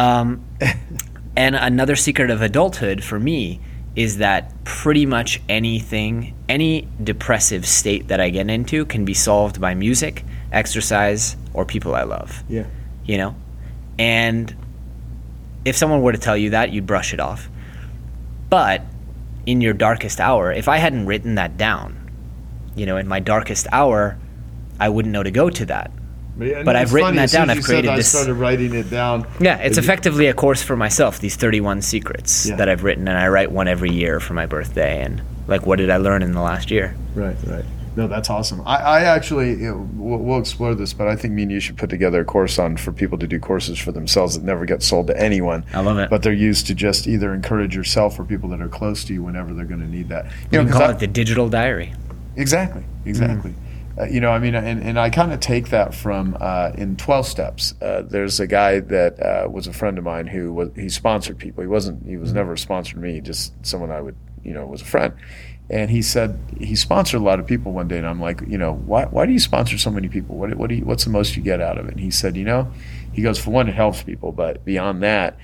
And another secret of adulthood for me is that pretty much anything, any depressive state that I get into can be solved by music, exercise, or people I love. Yeah. You know? And if someone were to tell you that, you'd brush it off. But in your darkest hour, if I hadn't written that down, you know, in my darkest hour, I wouldn't know to go to that. But I've written that down. I've created this. I started writing it down. Yeah, it's effectively a course for myself, these 31 secrets that I've written, and I write one every year for my birthday. And, like, what did I learn in the last year? Right. No, that's awesome. I actually, you know, we'll explore this, but I think me and you should put together a course for people to do courses for themselves that never get sold to anyone. I love it. But they're used to just either encourage yourself or people that are close to you whenever they're going to need that. You can call it the digital diary. Exactly. You know, I mean, and I kind of take that from in 12 Steps. There's a guy that was a friend of mine he sponsored people. He was never sponsored me, just someone I would, you know, was a friend. And he said he sponsored a lot of people one day, and I'm like, you know, why do you sponsor so many people? What's the most you get out of it? And he said, you know, he goes, for one, it helps people, but beyond that,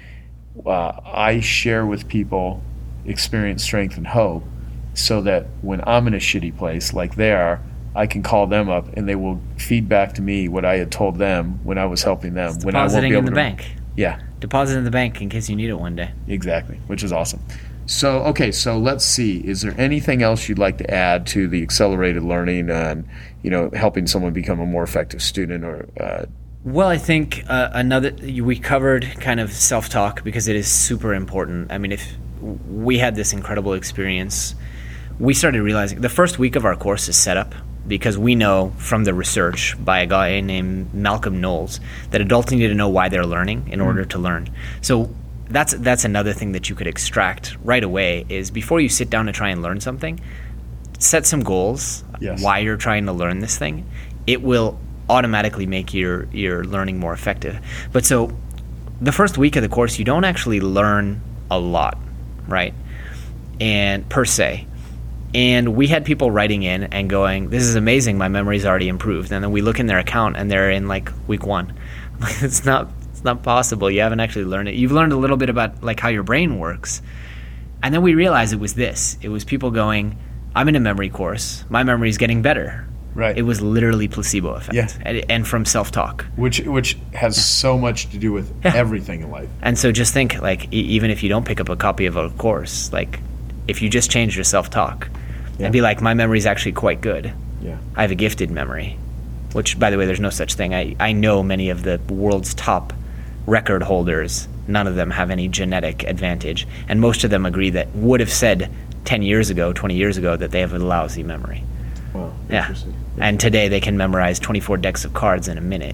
I share with people experience, strength, and hope, so that when I'm in a shitty place like they are, I can call them up and they will feed back to me what I had told them when I was helping them. It's when I won't be able in the to, bank. Yeah. Deposit in the bank in case you need it one day. Exactly, which is awesome. So, okay, so let's see. Is there anything else you'd like to add to the accelerated learning and, you know, helping someone become a more effective student or Well, I think we covered kind of self-talk, because it is super important. I mean, if we had this incredible experience, we started realizing the first week of our course is setup. because we know from the research by a guy named Malcolm Knowles that adults need to know why they're learning in order to learn. So that's another thing that you could extract right away is before you sit down to try and learn something, set some goals. Yes. Why you're trying to learn this thing. It will automatically make your learning more effective. But so the first week of the course, you don't actually learn a lot, right? And per se. And we had people writing in and going, this is amazing, my memory's already improved. And then we look in their account and they're in like week 1. It's not possible. You haven't actually learned it. You've learned a little bit about like how your brain works. And then we realized it was this. It was people going, I'm in a memory course. My memory's getting better. Right. It was literally placebo effect. Yeah. And from self-talk. Which has so much to do with everything in life. And so just think, like, even if you don't pick up a copy of a course, like, if you just change your self-talk and be like, my memory's actually quite good. Yeah. I have a gifted memory. Which, by the way, there's no such thing. I know many of the world's top record holders. None of them have any genetic advantage. And most of them agree that would have said 10 years ago, 20 years ago, that they have a lousy memory. Wow. Yeah. Interesting. And today they can memorize 24 decks of cards in a minute,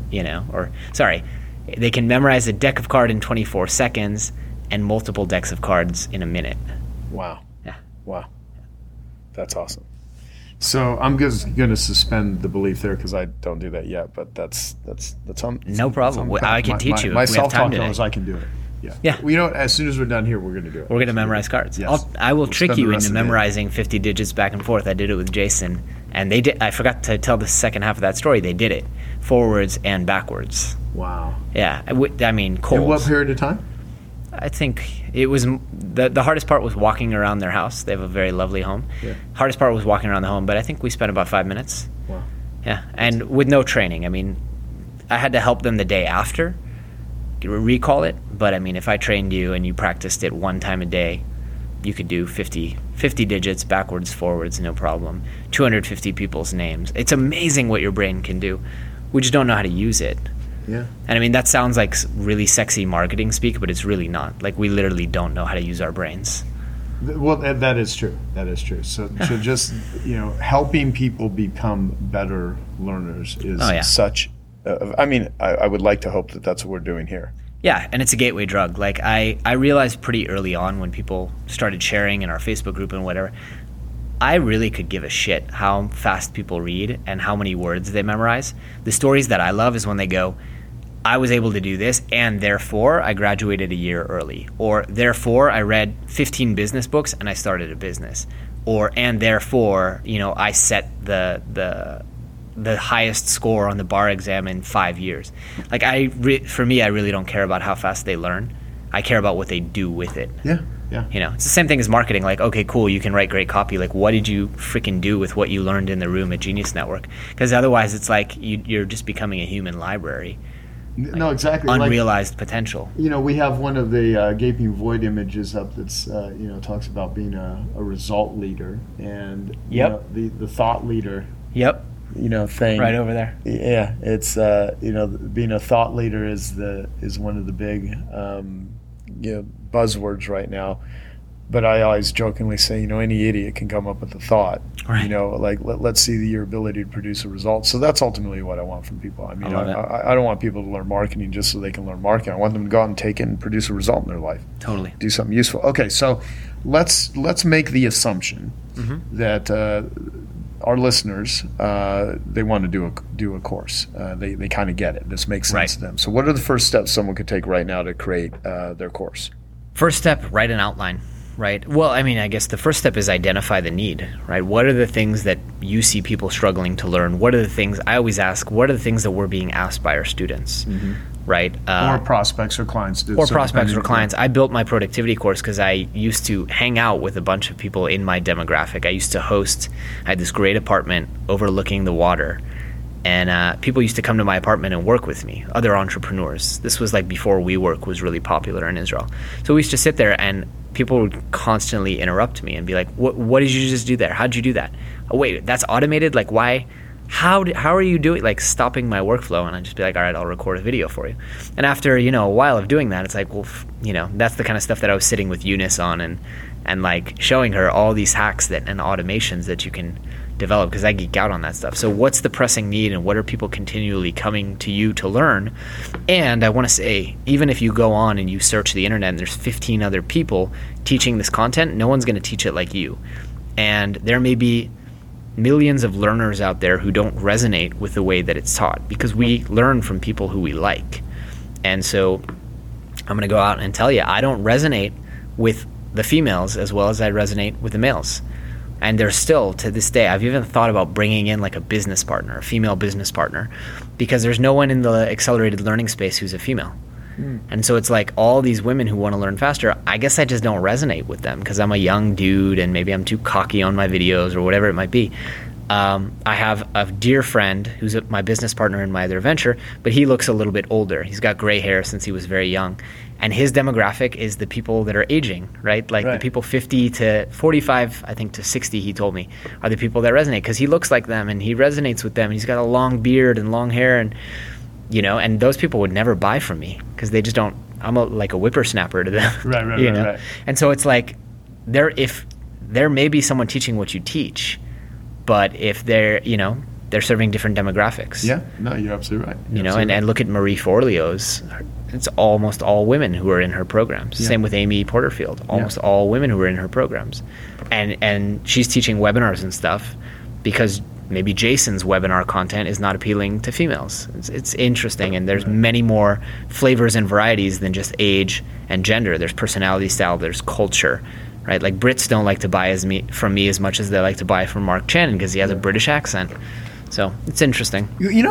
they can memorize a deck of cards in 24 seconds and multiple decks of cards in a minute. Wow. Yeah. Wow. That's awesome. So I'm just going to suspend the belief there because I don't do that yet, but that's on. No problem. I can teach you. My We have time self-talk knows today. I can do it. Yeah. Yeah. Well, you know what? As soon as we're done here, we're going to do it. We're going to memorize cards. Yes. I will We'll trick spend you the rest into of the day. memorizing 50 digits back and forth. I did it with Jason, and they did. I forgot to tell the second half of that story. They did it forwards and backwards. Wow. Yeah, I mean, cold. In what period of time? I think it was the hardest part was walking around their house. They have a very lovely home. Yeah. Hardest part was walking around the home, but I think we spent about 5 minutes. Wow. Yeah, and with no training. I mean, I had to help them the day after, recall it. But I mean, if I trained you and you practiced it one time a day, you could do 50 digits backwards, forwards, no problem. 250 people's names. It's amazing what your brain can do. We just don't know how to use it. Yeah. And I mean, that sounds like really sexy marketing speak, but it's really not. Like, we literally don't know how to use our brains. Well, that is true. That is true. So just, helping people become better learners is such, I would like to hope that that's what we're doing here. Yeah, and it's a gateway drug. Like, I realized pretty early on when people started sharing in our Facebook group and whatever, I really could give a shit how fast people read and how many words they memorize. The stories that I love is when they go, I was able to do this, and therefore I graduated a year early. Or therefore I read 15 business books and I started a business. Or and therefore, I set the highest score on the bar exam in 5 years. Like, for me, I really don't care about how fast they learn. I care about what they do with it. Yeah. Yeah. It's the same thing as marketing. Like, okay, cool, you can write great copy. Like, what did you freaking do with what you learned in the room at Genius Network? Because otherwise it's like you're just becoming a human library. No, exactly. Unrealized potential. We have one of the gaping void images up that's, talks about being a result leader and the thought leader. Yep. Thing right over there. Yeah, it's being a thought leader is one of the big buzzwords right now. But I always jokingly say, any idiot can come up with a thought. Right. Let's see your ability to produce a result. So that's ultimately what I want from people. I mean, I love it. I don't want people to learn marketing just so they can learn marketing. I want them to go out and take it and produce a result in their life. Totally. Do something useful. Okay, so let's make the assumption that our listeners they want to do a course. They kind of get it. This makes sense to them. So what are the first steps someone could take right now to create their course? First step, write an outline. Right. Well, I mean, I guess the first step is identify the need, right? What are the things that you see people struggling to learn? What are the things, I always ask, what are the things that we're being asked by our students, right? Or prospects or clients. Clients. I built my productivity course because I used to hang out with a bunch of people in my demographic. I had this great apartment overlooking the water. And people used to come to my apartment and work with me, other entrepreneurs. This was like before WeWork was really popular in Israel. So we used to sit there and people would constantly interrupt me and be like, what did you just do there? How'd you do that? Oh, wait, that's automated? Like, why? How are you doing, like, stopping my workflow? And I'd just be like, all right, I'll record a video for you. And after, a while of doing that, it's like, well, that's the kind of stuff that I was sitting with Eunice on and like showing her all these hacks and automations that you can develop, because I geek out on that stuff. So what's the pressing need, and what are people continually coming to you to learn? And I want to say, even if you go on and you search the internet and there's 15 other people teaching this content, no one's going to teach it like you. And there may be millions of learners out there who don't resonate with the way that it's taught, because we learn from people who we like. And so I'm going to go out and tell you, I don't resonate with the females as well as I resonate with the males. And there's still, to this day, I've even thought about bringing in like a business partner, a female business partner, because there's no one in the accelerated learning space who's a female. And so it's like all these women who want to learn faster, I guess I just don't resonate with them because I'm a young dude and maybe I'm too cocky on my videos or whatever it might be. I have a dear friend who's my business partner in my other venture, but he looks a little bit older. He's got gray hair since he was very young. And his demographic is the people that are aging, right? Like the people 50 to 45, I think to 60, he told me, are the people that resonate, because he looks like them and he resonates with them. And he's got a long beard and long hair, and you know, and those people would never buy from me because they just don't. I'm like a whippersnapper to them, right. And so it's like if there may be someone teaching what you teach, but if they're serving different demographics. Yeah, no, you're absolutely right. And look at Marie Forleo's. It's almost all women who are in her programs. Same with Amy Porterfield. Almost all women who are in her programs. And she's teaching webinars and stuff because maybe Jason's webinar content is not appealing to females. It's interesting, and there's many more flavors and varieties than just age and gender. There's personality style, there's culture, right? Like Brits don't like to buy from me as much as they like to buy from Mark Chen because he has a British accent. So it's interesting.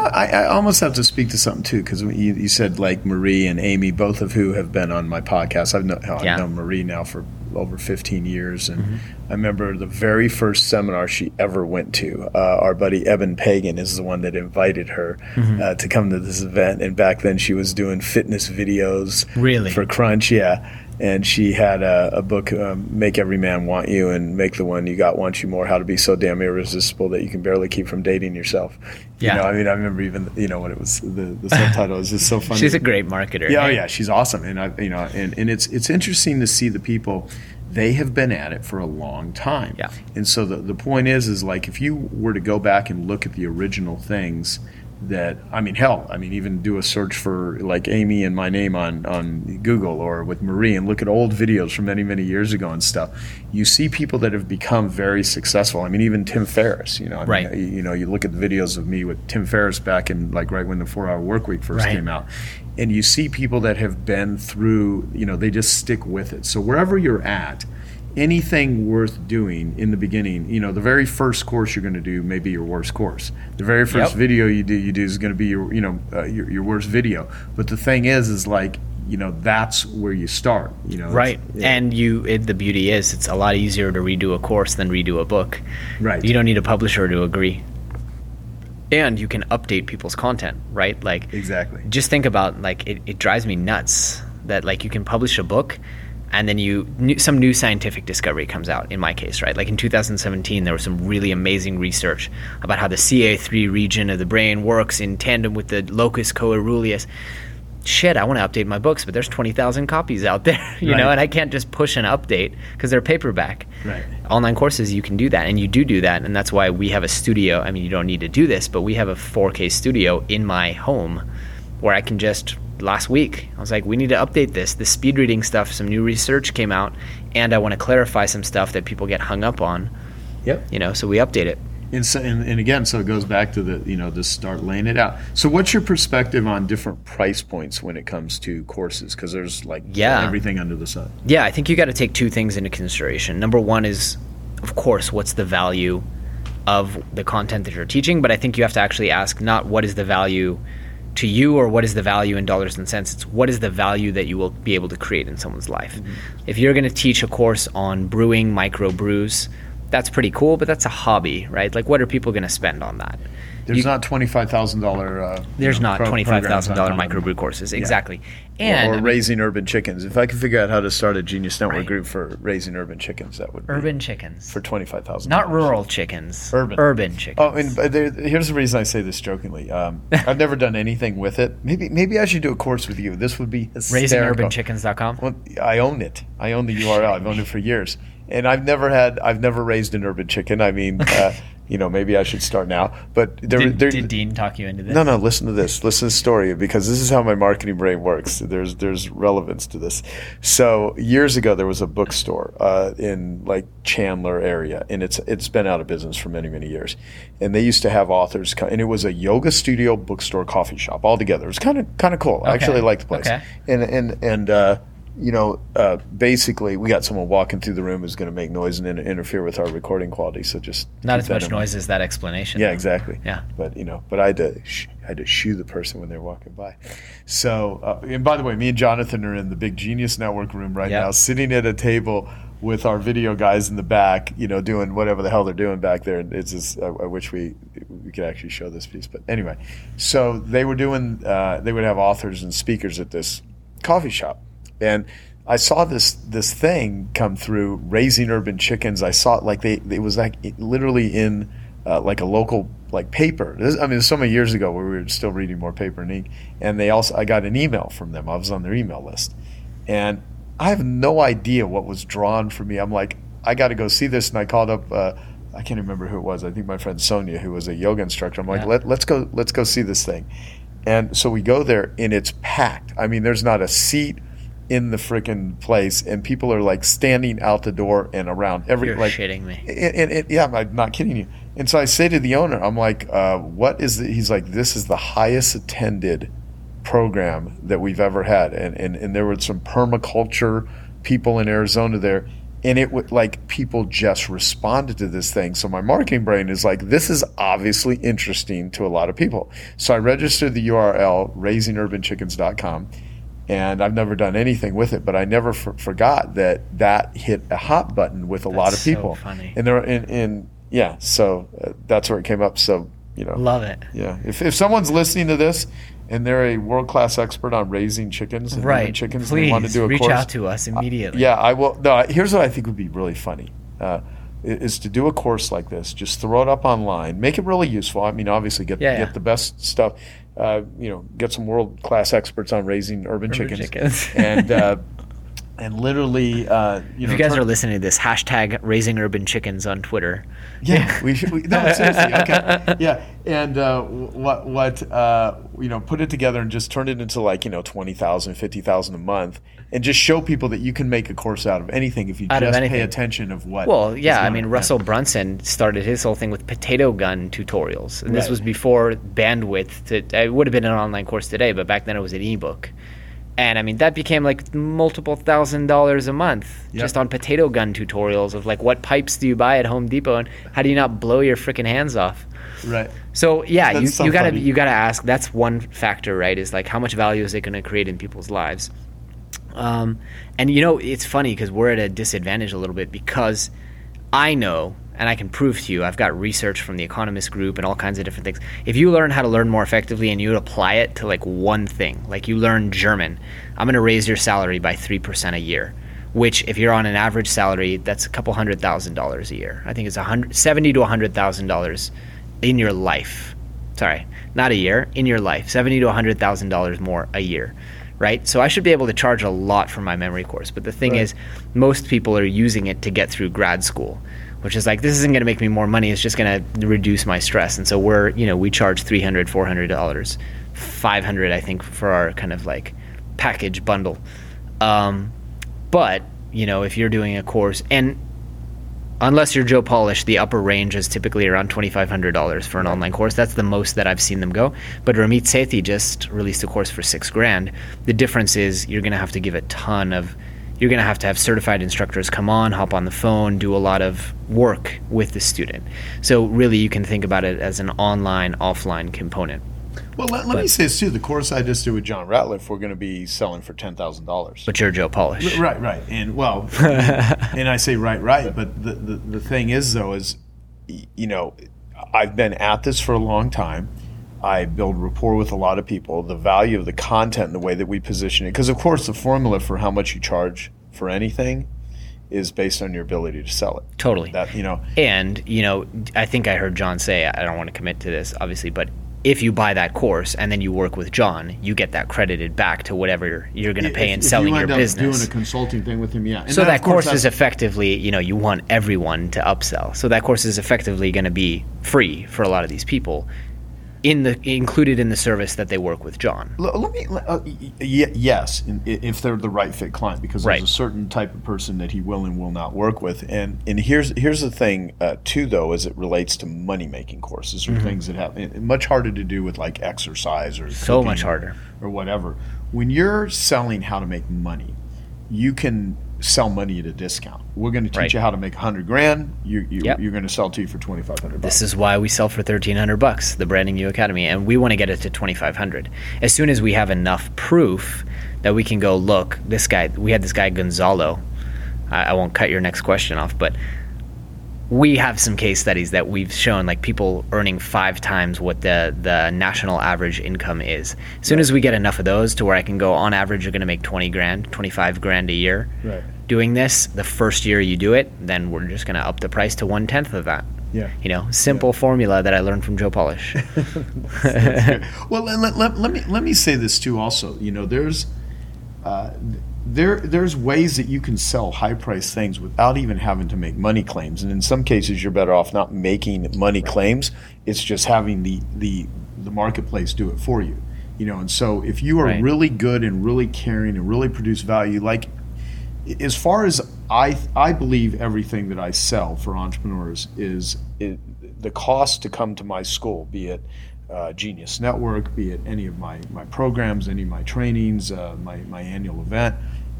I almost have to speak to something too, because you said like Marie and Amy, both of who have been on my podcast. I've known Marie now for over 15 years, and I remember the very first seminar she ever went to. Our buddy Eben Pagan is the one that invited her to come to this event, and back then she was doing fitness videos for Crunch, and she had a book, Make Every Man Want You and Make the One You Got Want You More, How to Be So Damn Irresistible That You Can Barely Keep From Dating Yourself. I remember even, when it was, the subtitle was just so funny. She's a great marketer. Yeah, she's awesome. And and it's interesting to see the people, they have been at it for a long time. Yeah. And so the point is like, if you were to go back and look at the original things that, even do a search for like Amy and my name on Google or with Marie and look at old videos from many, many years ago and stuff, you see people that have become very successful. Even Tim Ferriss, you look at the videos of me with Tim Ferriss back in like right when the 4-Hour Workweek first came out. And you see people that have been through, they just stick with it. So wherever you're at, anything worth doing in the beginning, the very first course you're going to do may be your worst course. The very first video you do is going to be your worst video. But the thing is like, that's where you start. Right. And the beauty is it's a lot easier to redo a course than redo a book. Right. You don't need a publisher to agree. And you can update people's content, right? Like exactly. Just think about like it drives me nuts that like you can publish a book and then some new scientific discovery comes out, in my case, right? Like in 2017, there was some really amazing research about how the CA3 region of the brain works in tandem with the locus coeruleus. Shit, I want to update my books, but there's 20,000 copies out there, you know, and I can't just push an update because they're paperback. Right. Online courses, you can do that, and you do that, and that's why we have a studio. You don't need to do this, but we have a 4K studio in my home where I can just... Last week, I was like, we need to update this. The speed reading stuff, some new research came out, and I want to clarify some stuff that people get hung up on. Yep. So we update it. And again, so it goes back to the start laying it out. So what's your perspective on different price points when it comes to courses? Because there's everything under the sun. Yeah, I think you got to take two things into consideration. Number one is, of course, what's the value of the content that you're teaching? But I think you have to actually ask not what is the value to you or what is the value in dollars and cents. It's what is the value that you will be able to create in someone's life. Mm-hmm. If you're going to teach a course on brewing micro brews, that's pretty cool, but that's a hobby, right? Like, what are people going to spend on that? There's not $25,000. There's not $25,000 microbrew courses, exactly. And or raising urban chickens. If I could figure out how to start a Genius Network group for raising urban chickens, that would be urban chickens for $25,000. Not rural chickens. Urban chickens. Oh, and here's the reason I say this jokingly. I've never done anything with it. Maybe I should do a course with you. This would be hysterical. RaisingUrbanChickens.com. Well, I own it. I own the URL. I've owned it for years. And I've never raised an urban chicken. maybe I should start now. But did Dean talk you into this? No, listen to this. Listen to the story, because this is how my marketing brain works. There's relevance to this. So years ago, there was a bookstore in like Chandler area, and it's been out of business for many, many years. And they used to have authors come, and it was a yoga studio, bookstore, coffee shop all together. It was kind of cool. Okay. I actually liked the place. Okay. And basically, we got someone walking through the room who's going to make noise and interfere with our recording quality. So just not as much noise as that explanation. Yeah, though. exactly. Yeah. But I had to shoo the person when they're walking by. So, and by the way, me and Jonathan are in the big Genius Network room right now, sitting at a table with our video guys in the back, doing whatever the hell they're doing back there. And it's just, I wish we could actually show this piece. But anyway, so they were doing, they would have authors and speakers at this coffee shop. And I saw this thing come through, Raising Urban Chickens. I saw it it was like literally in like a local like paper. This was so many years ago where we were still reading more paper and ink. And I got an email from them. I was on their email list, and I have no idea what was drawn for me. I'm like, I got to go see this, and I called up. I can't remember who it was. I think my friend Sonia, who was a yoga instructor. I'm like, let's go see this thing. And so we go there, and it's packed. There's not a seat in the freaking place, and people are like standing out the door and around every. You're shitting me. Yeah, I'm not kidding you. And so I say to the owner, I'm like, "What is it?" He's like, "This is the highest attended program that we've ever had," and there were some permaculture people in Arizona there, and it would like people just responded to this thing. So my marketing brain is like, this is obviously interesting to a lot of people. So I registered the URL raisingurbanchickens.com. And I've never done anything with it, but I never forgot that hit a hot button with a lot of people. So funny. And so that's where it came up. So love it. Yeah, if someone's listening to this and they're a world-class expert on raising chickens and right, chickens, please and they want to do a reach course, out to us immediately. I will. No, here's what I think would be really funny. Is to do a course like this. Just throw it up online. Make it really useful. Obviously get the best stuff. Get some world-class experts on raising urban chickens. And literally, if you guys are listening to this, hashtag Raising Urban Chickens on Twitter. Yeah, we should. No, seriously, okay. Yeah, and put it together and just turn it into like 20,000, 50,000 a month, and just show people that you can make a course out of anything if you just pay attention of what. Well, yeah, Russell Brunson started his whole thing with potato gun tutorials, and this was before bandwidth. It would have been an online course today, but back then it was an ebook. And that became like multiple $1,000s a month just on potato gun tutorials of like, what pipes do you buy at Home Depot and how do you not blow your freaking hands off? Right. So yeah, you gotta ask. That's one factor, right? Is like, how much value is it going to create in people's lives? And it's funny because we're at a disadvantage a little bit, because I know, and I can prove to you, I've got research from the Economist Group and all kinds of different things. If you learn how to learn more effectively and you apply it to like one thing, like you learn German, I'm going to raise your salary by 3% a year, which if you're on an average salary, that's a couple $100,000 a year. I think it's $70,000 to $100,000 in your life. Sorry, not a year, in your life. $70,000 to $100,000 more a year. Right? So I should be able to charge a lot for my memory course. But the thing is, most people are using it to get through grad school, which is like, this isn't going to make me more money. It's just going to reduce my stress. And so we charge $300, $400, $500, I think, for our kind of like package bundle. But, if you're doing a course, and unless you're Joe Polish, the upper range is typically around $2,500 for an online course. That's the most that I've seen them go. But Ramit Sethi just released a course for $6,000. The difference is you're going to have to give you're going to have certified instructors come on, hop on the phone, do a lot of work with the student. So really you can think about it as an online, offline component. Well, let me say this too. The course I just did with John Ratliff, we're going to be selling for $10,000. But you're Joe Polish. Right. And and I say right. But the thing is, though, is, I've been at this for a long time. I build rapport with a lot of people. The value of the content and the way that we position it, because of course the formula for how much you charge for anything is based on your ability to sell it. Totally. And I think I heard John say, I don't want to commit to this, obviously, but if you buy that course and then you work with John, you get that credited back to whatever you're going to pay in selling your business. If you end up doing a consulting thing with him, yeah. And so that course is effectively, you want everyone to upsell. So that course is effectively going to be free for a lot of these people, included in the service that they work with John. Yes, if they're the right fit client, because there's a certain type of person that he will and will not work with. And here's the thing too, though, as it relates to money making courses or things that have much harder to do with like exercise or so much harder or whatever. When you're selling how to make money, you can sell money at a discount. We're going to teach you how to make $100,000. You're going to sell to you for $2,500. This is why we sell for $1,300, the Branding U Academy, and we want to get it to $2,500. As soon as we have enough proof that we can go, look, this guy, we had this guy Gonzalo. I won't cut your next question off, but we have some case studies that we've shown, like people earning 5 times what the national average income is. As soon as we get enough of those to where I can go, on average, you're going to make $20,000, $25,000 a year. Right. Doing this, the first year you do it, then we're just going to up the price to 1/10 of that. Yeah. Simple formula that I learned from Joe Polish. Well, let me say this too. Also, there's ways that you can sell high-priced things without even having to make money claims, and in some cases, you're better off not making money claims. It's just having the marketplace do it for you. And so if you are really good and really caring and really produce value, like as far as I believe everything that I sell for entrepreneurs is the cost to come to my school, be it Genius Network, be it any of my programs, any of my trainings, my annual event,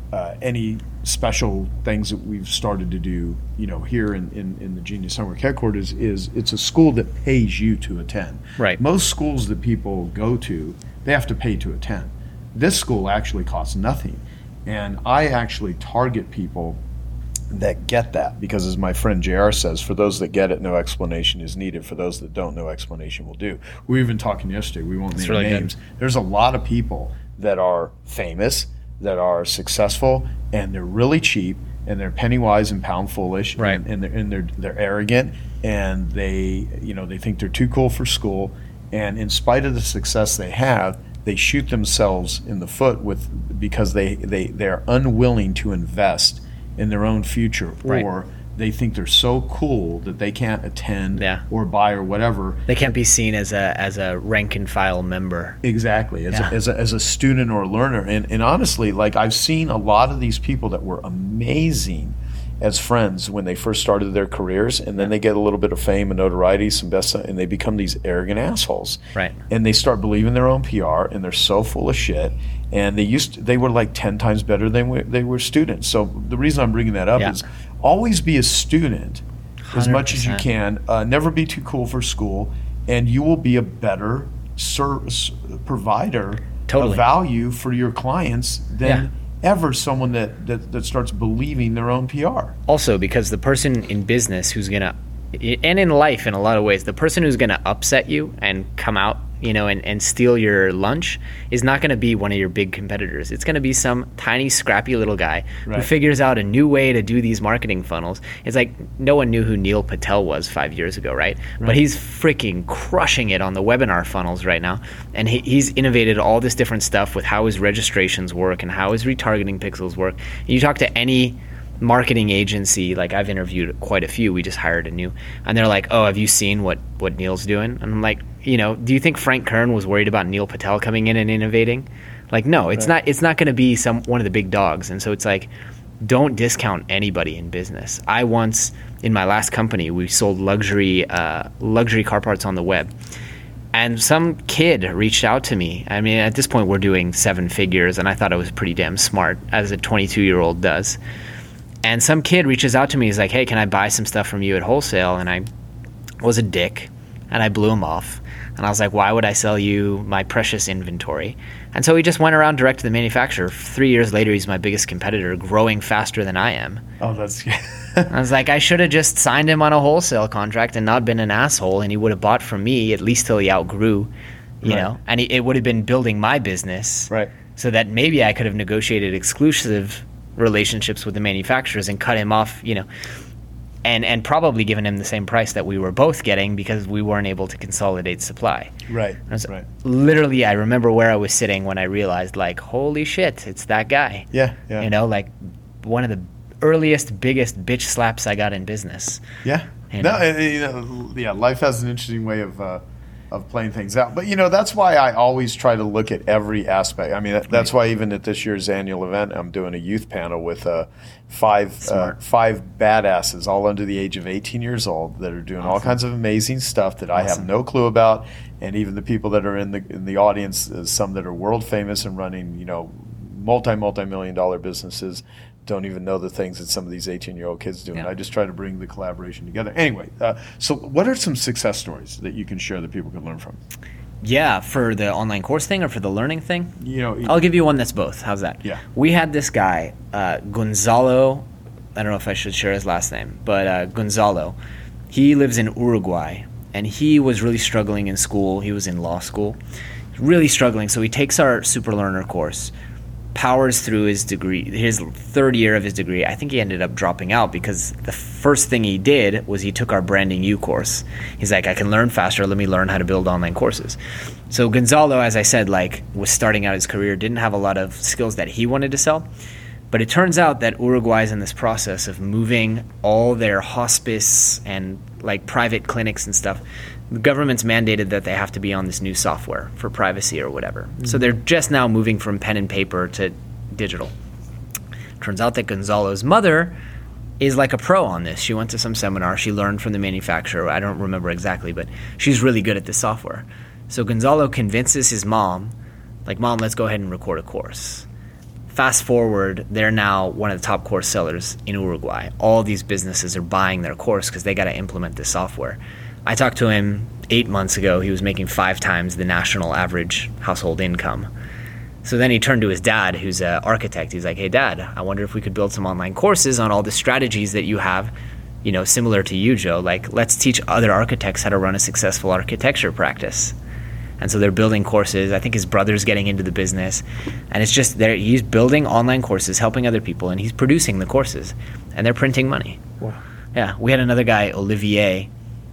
any special things that we've started to do, here in the Genius Network headquarters, is it's a school that pays you to attend. Right. Most schools that people go to, they have to pay to attend. This school actually costs nothing. And I actually target people that get that, because as my friend JR says, for those that get it, no explanation is needed. For those that don't, no explanation will do. We were even talking yesterday, we won't name names. There's a lot of people that are famous, that are successful, and they're really cheap, and they're penny wise and pound foolish, and they're arrogant, and they think they're too cool for school, and in spite of the success they have, they shoot themselves in the foot because they're unwilling to invest in their own future, or they think they're so cool that they can't attend or buy or whatever. They can't be seen as a rank and file member. Exactly, as a student or a learner. And honestly, like I've seen a lot of these people that were amazing as friends when they first started their careers, and then they get a little bit of fame and notoriety, and they become these arrogant assholes. Right. And they start believing their own PR, and they're so full of shit. And they were like 10 times better than they were students. So the reason I'm bringing that up is always be a student 100%. As much as you can. Never be too cool for school, and you will be a better service provider of value for your clients than ever someone that starts believing their own PR. Also, because the person in business who's going to, and in life in a lot of ways, the person who's going to upset you and come out, and steal your lunch is not going to be one of your big competitors. It's going to be some tiny, scrappy little guy who figures out a new way to do these marketing funnels. It's like no one knew who Neil Patel was 5 years ago, right? But he's freaking crushing it on the webinar funnels right now. And he's innovated all this different stuff with how his registrations work and how his retargeting pixels work. And you talk to any marketing agency, like I've interviewed quite a few, we just hired a new, and they're like, oh, have you seen what Neil's doing? And I'm like, do you think Frank Kern was worried about Neil Patel coming in and innovating? Like, no, it's not going to be one of the big dogs. And so it's like, don't discount anybody in business. I once, in my last company, we sold luxury car parts on the web. And some kid reached out to me. I mean, at this point, we're doing 7 figures, and I thought I was pretty damn smart, as a 22-year-old does. And some kid reaches out to me. He's like, hey, can I buy some stuff from you at wholesale? And I was a dick, and I blew him off. And I was like, why would I sell you my precious inventory? And so he just went around direct to the manufacturer. 3 years later, he's my biggest competitor, growing faster than I am. Oh, that's good. I was like, I should have just signed him on a wholesale contract and not been an asshole, and he would have bought from me at least till he outgrew, you know, and it would have been building my business. Right. So that maybe I could have negotiated exclusive relationships with the manufacturers and cut him off, and probably given him the same price that we were both getting because we weren't able to consolidate supply. Right. Literally, I remember where I was sitting when I realized, like, holy shit, it's that guy. Yeah. You know, like one of the earliest, biggest bitch slaps I got in business. Yeah. Life has an interesting way of playing things out. But, that's why I always try to look at every aspect. I mean, that's why even at this year's annual event, I'm doing a youth panel with five badasses, all under the age of 18 years old, that are doing all kinds of amazing stuff that I have no clue about. And even the people that are in the audience, some that are world famous and running, multi-million-dollar businesses, don't even know the things that some of these 18-year-old kids do. And I just try to bring the collaboration together. Anyway, so what are some success stories that you can share that people can learn from? Yeah, for the online course thing or for the learning thing? I'll give you one that's both. How's that? Yeah. We had this guy, Gonzalo, I don't know if I should share his last name, but Gonzalo, he lives in Uruguay, and he was really struggling in school. He was in law school, really struggling. So he takes our Super Learner course, powers through his degree, his third year of his degree. I think he ended up dropping out because the first thing he did was he took our Branding U course. He's like, I can learn faster. Let me learn how to build online courses. So Gonzalo, as I said, was starting out his career, didn't have a lot of skills that he wanted to sell. But it turns out that Uruguay is in this process of moving all their hospice and private clinics and stuff. The government's mandated that they have to be on this new software for privacy or whatever. Mm-hmm. So they're just now moving from pen and paper to digital. Turns out that Gonzalo's mother is like a pro on this. She went to some seminar. She learned from the manufacturer. I don't remember exactly, but she's really good at this software. So Gonzalo convinces his mom, Mom, let's go ahead and record a course. Fast forward, they're now one of the top course sellers in Uruguay. All these businesses are buying their course because they got to implement this software. I talked to him 8 months ago. He was making 5 times the national average household income. So then he turned to his dad, who's an architect. He's like, hey, Dad, I wonder if we could build some online courses on all the strategies that you have, similar to you, Joe. Let's teach other architects how to run a successful architecture practice. And so they're building courses. I think his brother's getting into the business. And it's just he's building online courses, helping other people, and he's producing the courses. And they're printing money. Wow. Yeah. We had another guy, Olivier.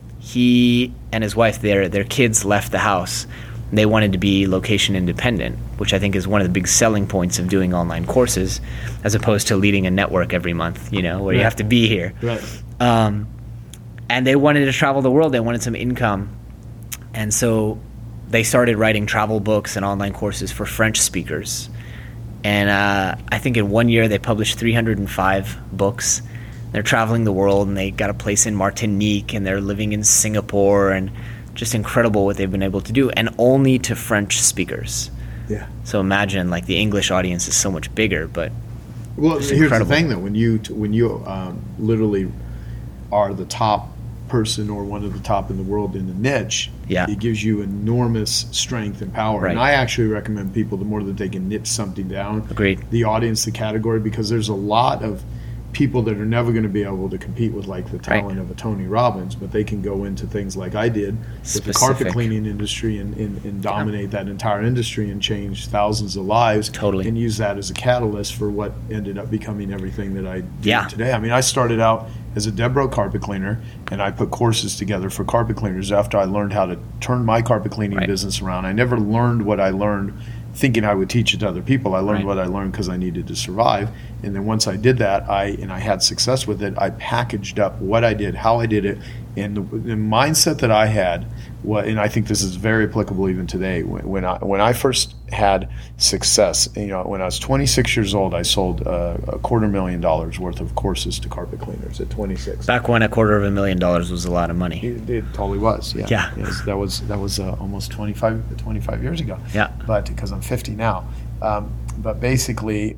He and his wife, their kids left the house. They wanted to be location independent, which I think is one of the big selling points of doing online courses, as opposed to leading a network every month, where you have to be here. Right. And they wanted to travel the world. They wanted some income. And so they started writing travel books and online courses for French speakers. And I think in 1 year they published 305 books. They're traveling the world, and they got a place in Martinique, and they're living in Singapore, and just incredible what they've been able to do, and only to French speakers. Yeah. So imagine, the English audience is so much bigger, but here's incredible. The thing, though, when you literally are the top person or one of the top in the world in the niche, it gives you enormous strength and power. Right. And I actually recommend people, the more that they can niche something down, Agreed. The audience, the category, because there's a lot of people that are never going to be able to compete with the talent of a Tony Robbins, but they can go into things like I did with the carpet cleaning industry and dominate that entire industry and change thousands of lives. Totally. And use that as a catalyst for what ended up becoming everything that I do today. I mean, I started out as a Debro carpet cleaner, and I put courses together for carpet cleaners after I learned how to turn my carpet cleaning business around. I never learned what I learned thinking I would teach it to other people. I learned what I learned because I needed to survive. And then once I did that, I had success with it, I packaged up what I did, how I did it, and the mindset that I had, and I think this is very applicable even today. When I first had success, when I was 26 years old, I sold $250,000 worth of courses to carpet cleaners at 26. Back when $250,000 was a lot of money. It totally was. Yeah. Yes, that was almost 25 years ago. Yeah. But because I'm 50 now, but basically.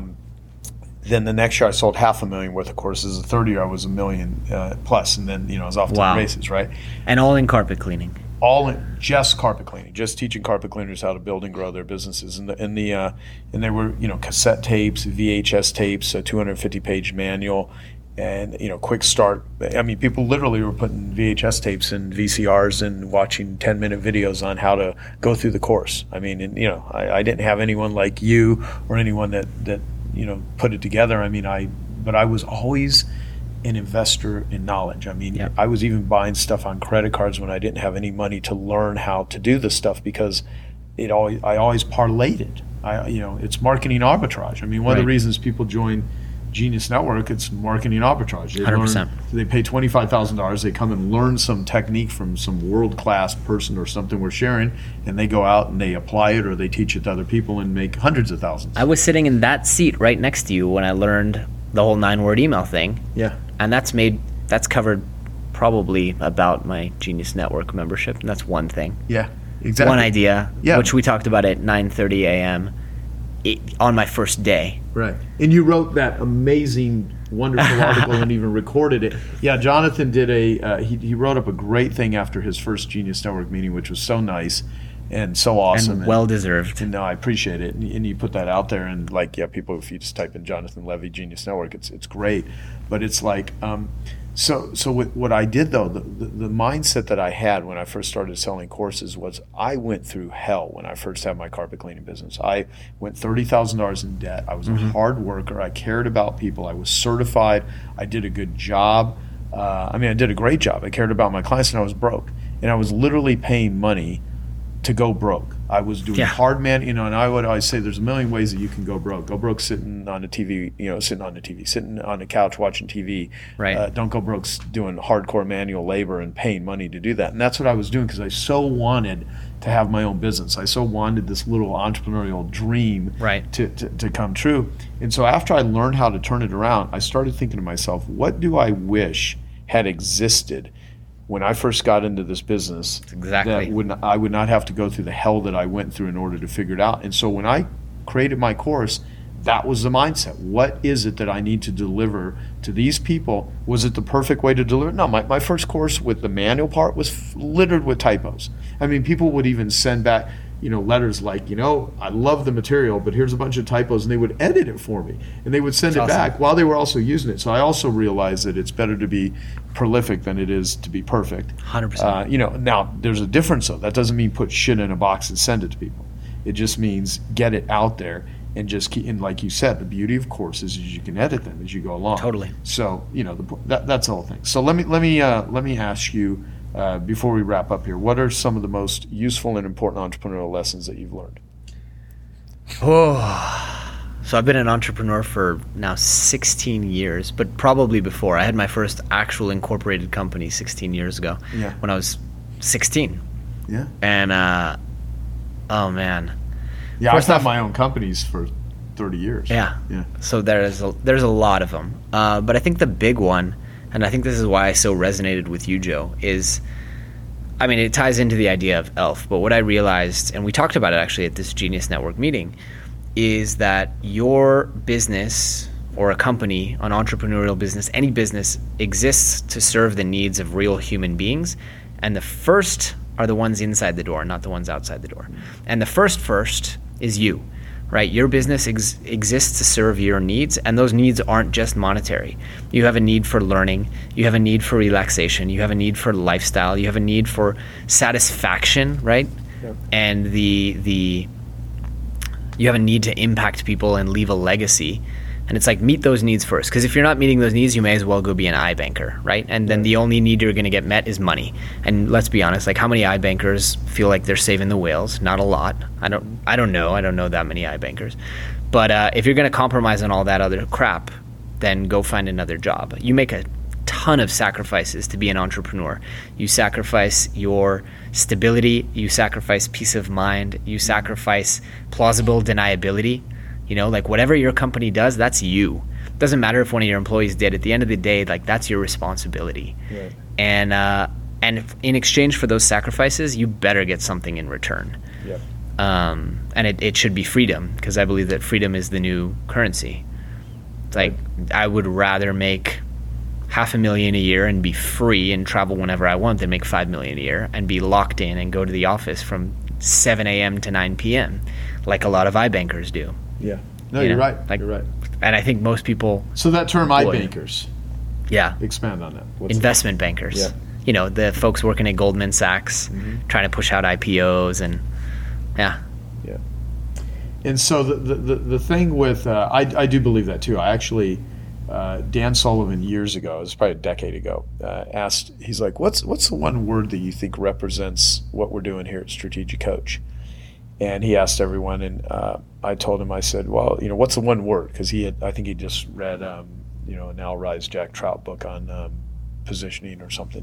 Then the next year I sold $500,000 worth of courses. The third year I was $1 million plus, and then I was off to the races, right? And all in carpet cleaning. All in just carpet cleaning, just teaching carpet cleaners how to build and grow their businesses. And they were cassette tapes, VHS tapes, a 250-page manual, and quick start. I mean, people literally were putting VHS tapes and VCRs and watching 10-minute videos on how to go through the course. I mean, I didn't have anyone like you or anyone that put it together. I mean, but I was always an investor in knowledge. I mean, Yep. I was even buying stuff on credit cards when I didn't have any money to learn how to do this stuff because I always parlayed it. It's marketing arbitrage. I mean, one of the Right. reasons people join Genius Network, it's marketing arbitrage. They 100%. They pay $25,000. They come and learn some technique from some world-class person or something we're sharing, and they go out and they apply it or they teach it to other people and make hundreds of thousands. I was sitting in that seat right next to you when I learned the whole 9-word email thing. Yeah. And that's covered probably about my Genius Network membership, and that's one thing. Yeah. Exactly. One idea, Yeah. which we talked about at 9:30 a.m. On my first day. Right. And you wrote that amazing, wonderful article and even recorded it. Yeah, Jonathan did he wrote up a great thing after his first Genius Network meeting, which was so nice and so awesome. And well-deserved. And no, I appreciate it. And you put that out there, and people, if you just type in Jonathan Levy Genius Network, it's great. But it's like, so what I did though, the mindset that I had when I first started selling courses was I went through hell when I first had my carpet cleaning business. I went $30,000 in debt. I was a hard worker. I cared about people. I was certified. I did a good job. I did a great job. I cared about my clients, and I was broke. And I was literally paying money to go broke. I was doing hard and I would always say there's a million ways that you can go broke. Go broke sitting on the TV, sitting on the couch watching TV. Right. Don't go broke doing hardcore manual labor and paying money to do that. And that's what I was doing because I so wanted to have my own business. I so wanted this little entrepreneurial dream to come true. And so after I learned how to turn it around, I started thinking to myself, what do I wish had existed when I first got into this business? Exactly. That I would not have to go through the hell that I went through in order to figure it out. And so when I created my course, that was the mindset. What is it that I need to deliver to these people? Was it the perfect way to deliver? No, my first course with the manual part was littered with typos. I mean, people would even send back, letters like, I love the material, but here's a bunch of typos, and they would edit it for me, and they would send it back while they were also using it. So I also realized that it's better to be prolific than it is to be perfect. 100%. Now there's a difference though. That doesn't mean put shit in a box and send it to people. It just means get it out there and just keep. And like you said, the beauty of courses is you can edit them as you go along. Totally. So that's the whole thing. So let me ask you. Before we wrap up here, what are some of the most useful and important entrepreneurial lessons that you've learned? So I've been an entrepreneur for now 16 years, but probably before. I had my first actual incorporated company 16 years ago when I was 16. Yeah. And, oh man. Yeah, I've had my own companies for 30 years. Yeah. Yeah. So there's a lot of them. But I think the big one, and I think this is why I so resonated with you, Joe, is, it ties into the idea of ELF, but what I realized, and we talked about it actually at this Genius Network meeting, is that your business or a company, an entrepreneurial business, any business exists to serve the needs of real human beings, and the first are the ones inside the door, not the ones outside the door. And the first is you. Right, your business exists to serve your needs, and those needs aren't just monetary. You have a need for learning, you have a need for relaxation, you have a need for lifestyle, you have a need for satisfaction, right? Yep. And you have a need to impact people and leave a legacy. And it's like, meet those needs first, because if you're not meeting those needs, you may as well go be an iBanker, right? And then the only need you're going to get met is money. And let's be honest, like, how many iBankers feel like they're saving the whales? Not a lot. I don't know that many iBankers. But if you're going to compromise on all that other crap, then go find another job. You make a ton of sacrifices to be an entrepreneur. You sacrifice your stability, you sacrifice peace of mind, you sacrifice plausible deniability. Like whatever your company does, that's you. Doesn't matter if one of your employees did. At the end of the day, like, that's your responsibility. Right. And in exchange for those sacrifices, you better get something in return. Yep. And it should be freedom, because I believe that freedom is the new currency. It's like, I would rather make $500,000 a year and be free and travel whenever I want than make $5 million a year and be locked in and go to the office from 7 a.m. to 9 p.m. like a lot of iBankers do. Yeah. No, you're right. You're right. And I think most people... So that term iBankers. Yeah. Expand on that. Investment bankers. Yeah. The folks working at Goldman Sachs, trying to push out IPOs and... Yeah. Yeah. And so the thing with... I do believe that too. I actually... Dan Sullivan years ago, it was probably a decade ago, asked, he's like, what's the one word that you think represents what we're doing here at Strategic Coach? And he asked everyone, and I told him, I said, well, what's the one word? Because I think he just read, an Al Rise, Jack Trout book on positioning or something.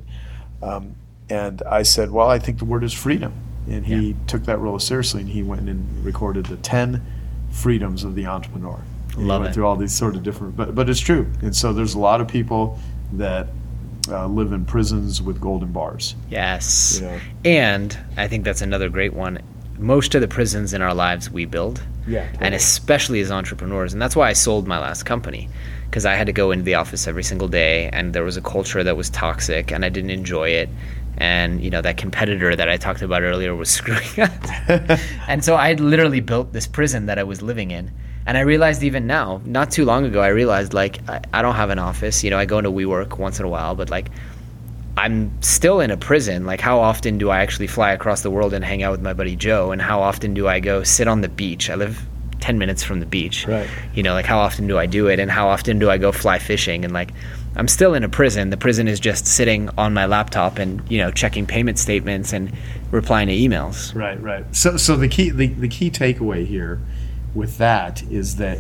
And I said, well, I think the word is freedom. And he took that really seriously, and he went and recorded the 10 freedoms of the entrepreneur. Love went it. through all these sort of different, but it's true. And so there's a lot of people that live in prisons with golden bars. Yes. And I think that's another great one. Most of the prisons in our lives we build. Yeah. Totally. And especially as entrepreneurs. And that's why I sold my last company, because I had to go into the office every single day, and there was a culture that was toxic, and I didn't enjoy it. And, that competitor that I talked about earlier was screwing up. And so I had literally built this prison that I was living in. And I realized even now, not too long ago, I realized, I don't have an office. I go into WeWork once in a while, but, I'm still in a prison. How often do I actually fly across the world and hang out with my buddy Joe? And how often do I go sit on the beach? I live 10 minutes from the beach. Right. How often do I do it? And how often do I go fly fishing? And, I'm still in a prison. The prison is just sitting on my laptop and, checking payment statements and replying to emails. Right. So the key takeaway here with that is that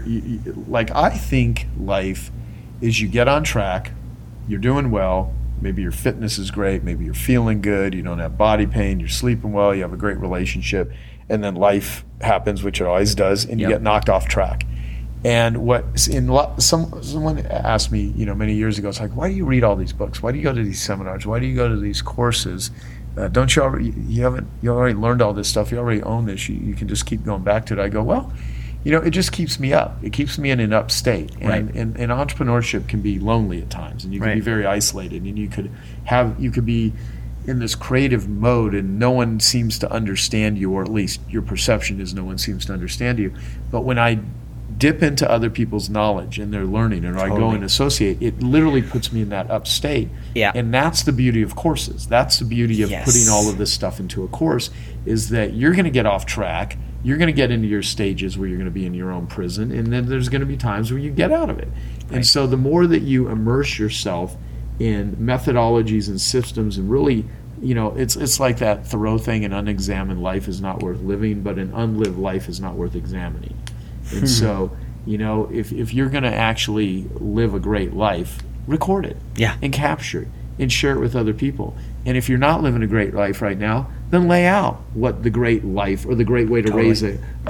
I think life is you get on track, you're doing well, maybe your fitness is great, maybe you're feeling good, you don't have body pain, you're sleeping well, you have a great relationship, and then life happens, which it always does, and you get knocked off track. And someone asked me, many years ago, it's like, why do you read all these books? Why do you go to these seminars? Why do you go to these courses? Don't you already? You already learned all this stuff. You already own this. You can just keep going back to it. I go, well, it just keeps me up. It keeps me in an up state. And, Right. and entrepreneurship can be lonely at times, and you can Right. be very isolated, and you could be in this creative mode, and no one seems to understand you, or at least your perception is no one seems to understand you. But when I dip into other people's knowledge and their learning, and I go Totally. and associate, it literally puts me in that up state. Yeah. And that's the beauty of courses. That's the beauty of Yes. putting all of this stuff into a course, is that you're going to get off track. You're going to get into your stages where you're going to be in your own prison, and then there's going to be times where you get out of it. And Right. so the more that you immerse yourself in methodologies and systems, and really, it's like that Thoreau thing: an unexamined life is not worth living, but an unlived life is not worth examining. And so, if you're going to actually live a great life, record it. Yeah. And capture it and share it with other people. And if you're not living a great life right now, then lay out what the great life, or the great way to Totally. raise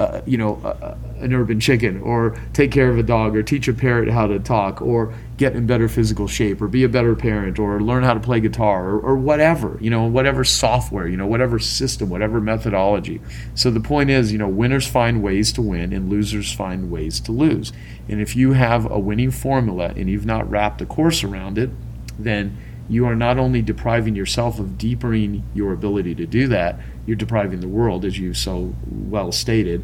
an urban chicken, or take care of a dog, or teach a parrot how to talk, or get in better physical shape, or be a better parent, or learn how to play guitar, or whatever, whatever software, whatever system, whatever methodology. So the point is, winners find ways to win, and losers find ways to lose. And if you have a winning formula and you've not wrapped a course around it, then you are not only depriving yourself of deepening your ability to do that, you're depriving the world, as you so well stated,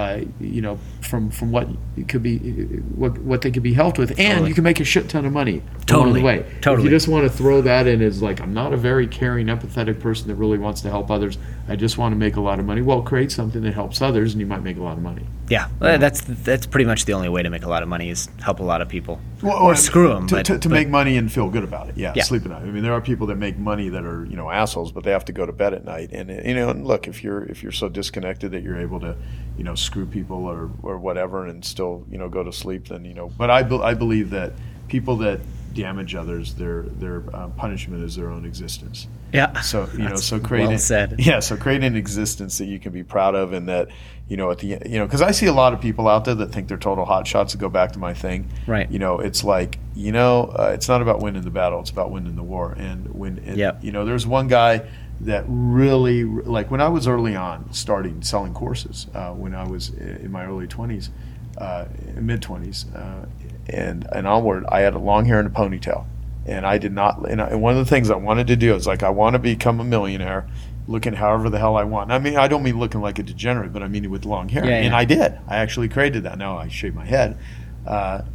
from what it could be, what they could be helped with, and Totally. you can make a shit ton of money Totally. along the way. Totally. If you just want to throw that in as I'm not a very caring, empathetic person that really wants to help others, I just want to make a lot of money. Well, create something that helps others, and you might make a lot of money. Yeah. That's pretty much the only way to make a lot of money, is help a lot of people. Well, or screw them. to make money and feel good about it. Yeah, Yeah. sleep at night. I mean, there are people that make money that are assholes, but they have to go to bed at night. And and look, if you're so disconnected that you're able to screw people or whatever, and still go to sleep, then But I believe that people that damage others, their punishment is their own existence. Yeah. So That's so create well said. Yeah, so create an existence that you can be proud of, and that at the because I see a lot of people out there that think they're total hotshots. To go back to my thing, Right. It's like it's not about winning the battle; it's about winning the war. Yep. There's one guy that really, when I was early on starting selling courses, when I was in my early 20s, mid 20s, and onward, I had a long hair and a ponytail. And I did not, and one of the things I wanted to do is I want to become a millionaire looking however the hell I want. I mean, I don't mean looking like a degenerate, but I mean with long hair. Yeah, And yeah. I did. I actually created that. Now I shave my head. The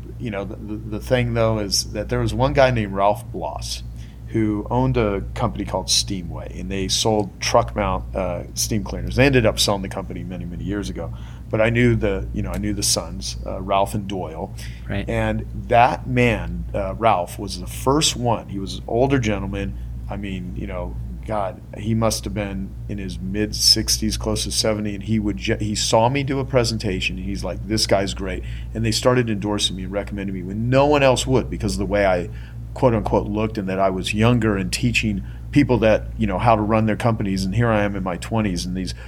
thing, though, is that there was one guy named Ralph Bloss who owned a company called Steamway, and they sold truck mount steam cleaners. They ended up selling the company many, many years ago. but I knew the sons, Ralph and Doyle. Right. And that man, Ralph, was the first one. He was an older gentleman. I mean, God, he must have been in his mid 60s, close to 70, and he saw me do a presentation, and he's like, this guy's great. And they started endorsing me and recommending me when no one else would, because of the way I, quote unquote, looked, and that I was younger and teaching people that, how to run their companies. And here I am in my 20s, and these,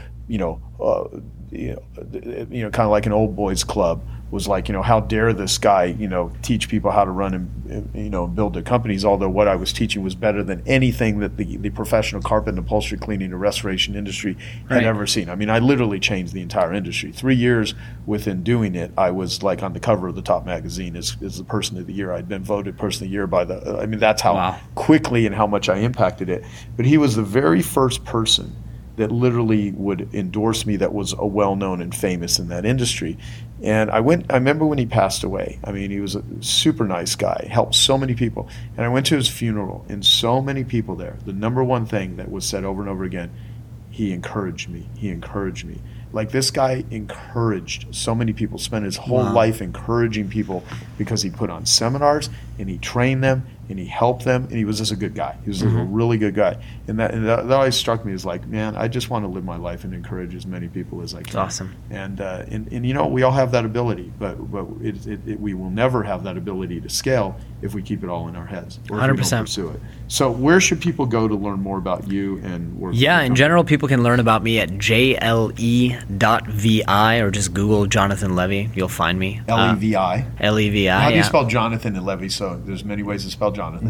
kind of like an old boys club was like, how dare this guy, teach people how to run and, build their companies, although what I was teaching was better than anything that the professional carpet and upholstery cleaning and restoration industry had ever seen. I mean, I literally changed the entire industry. 3 years within doing it, I was like on the cover of the top magazine as the person of the year. I'd been voted person of the year by that's how quickly and how much I impacted it. But he was the very first person that literally would endorse me that was a well-known and famous in that industry. And I remember when he passed away. I mean, he was a super nice guy, helped so many people. And I went to his funeral, and so many people there. The number one thing that was said over and over again, he encouraged me. He encouraged me. Like, this guy encouraged so many people, spent his whole life encouraging people because he put on seminars and he trained them and he helped them, and he was just a good guy. He was just a really good guy. And that always struck me as like, man, I just want to live my life and encourage as many people as I can. That's awesome. And we all have that ability, but we will never have that ability to scale if we keep it all in our heads or if 100%. we don't pursue it. So where should people go to learn more about you and work? Yeah, in general, people can learn about me at jle.vi or just Google Jonathan Levy. You'll find me. Levi. Levi. How do you spell Jonathan and Levy? So there's many ways to spell Jonathan.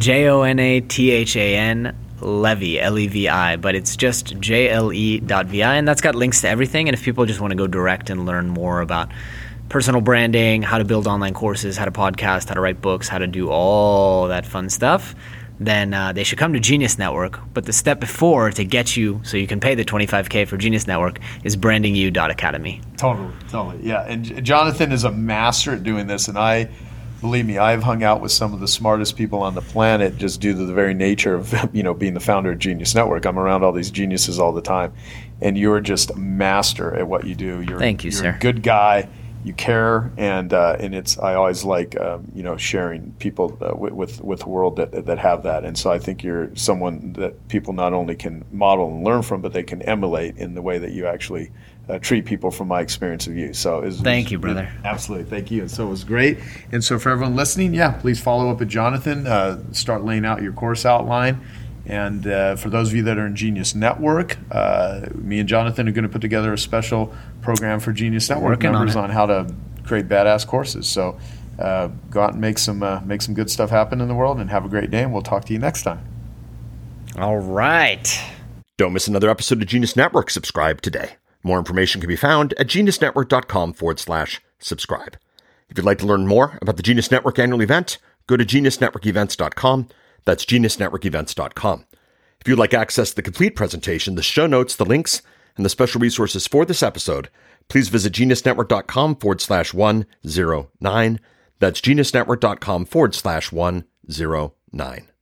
Jonathan Levy, Levi, but it's just jle.vi, and that's got links to everything. And if people just want to go direct and learn more about personal branding, how to build online courses, how to podcast, how to write books, how to do all that fun stuff, then they should come to Genius Network. But the step before to get you so you can pay the $25K for Genius Network is brandingyou.academy. Totally. Yeah, and Jonathan is a master at doing this, and believe me, I've hung out with some of the smartest people on the planet just due to the very nature of being the founder of Genius Network. I'm around all these geniuses all the time, and you're just a master at what you do. Thank you, you're sir. A good guy. You care, and it's I always like sharing people with the world that have that, and so I think you're someone that people not only can model and learn from, but they can emulate in the way that you actually treat people from my experience of you. So thank you, brother. Absolutely, thank you. And so it was great. And so for everyone listening, please follow up with Jonathan. Start laying out your course outline. And for those of you that are in Genius Network, me and Jonathan are going to put together a special program for Genius Network members on how to create badass courses. So go out and make some good stuff happen in the world, and have a great day. And we'll talk to you next time. All right. Don't miss another episode of Genius Network. Subscribe today. More information can be found at geniusnetwork.com/subscribe. If you'd like to learn more about the Genius Network annual event, go to geniusnetworkevents.com. That's geniusnetworkevents.com. If you'd like access to the complete presentation, the show notes, the links, and the special resources for this episode, please visit geniusnetwork.com/109. That's geniusnetwork.com/109.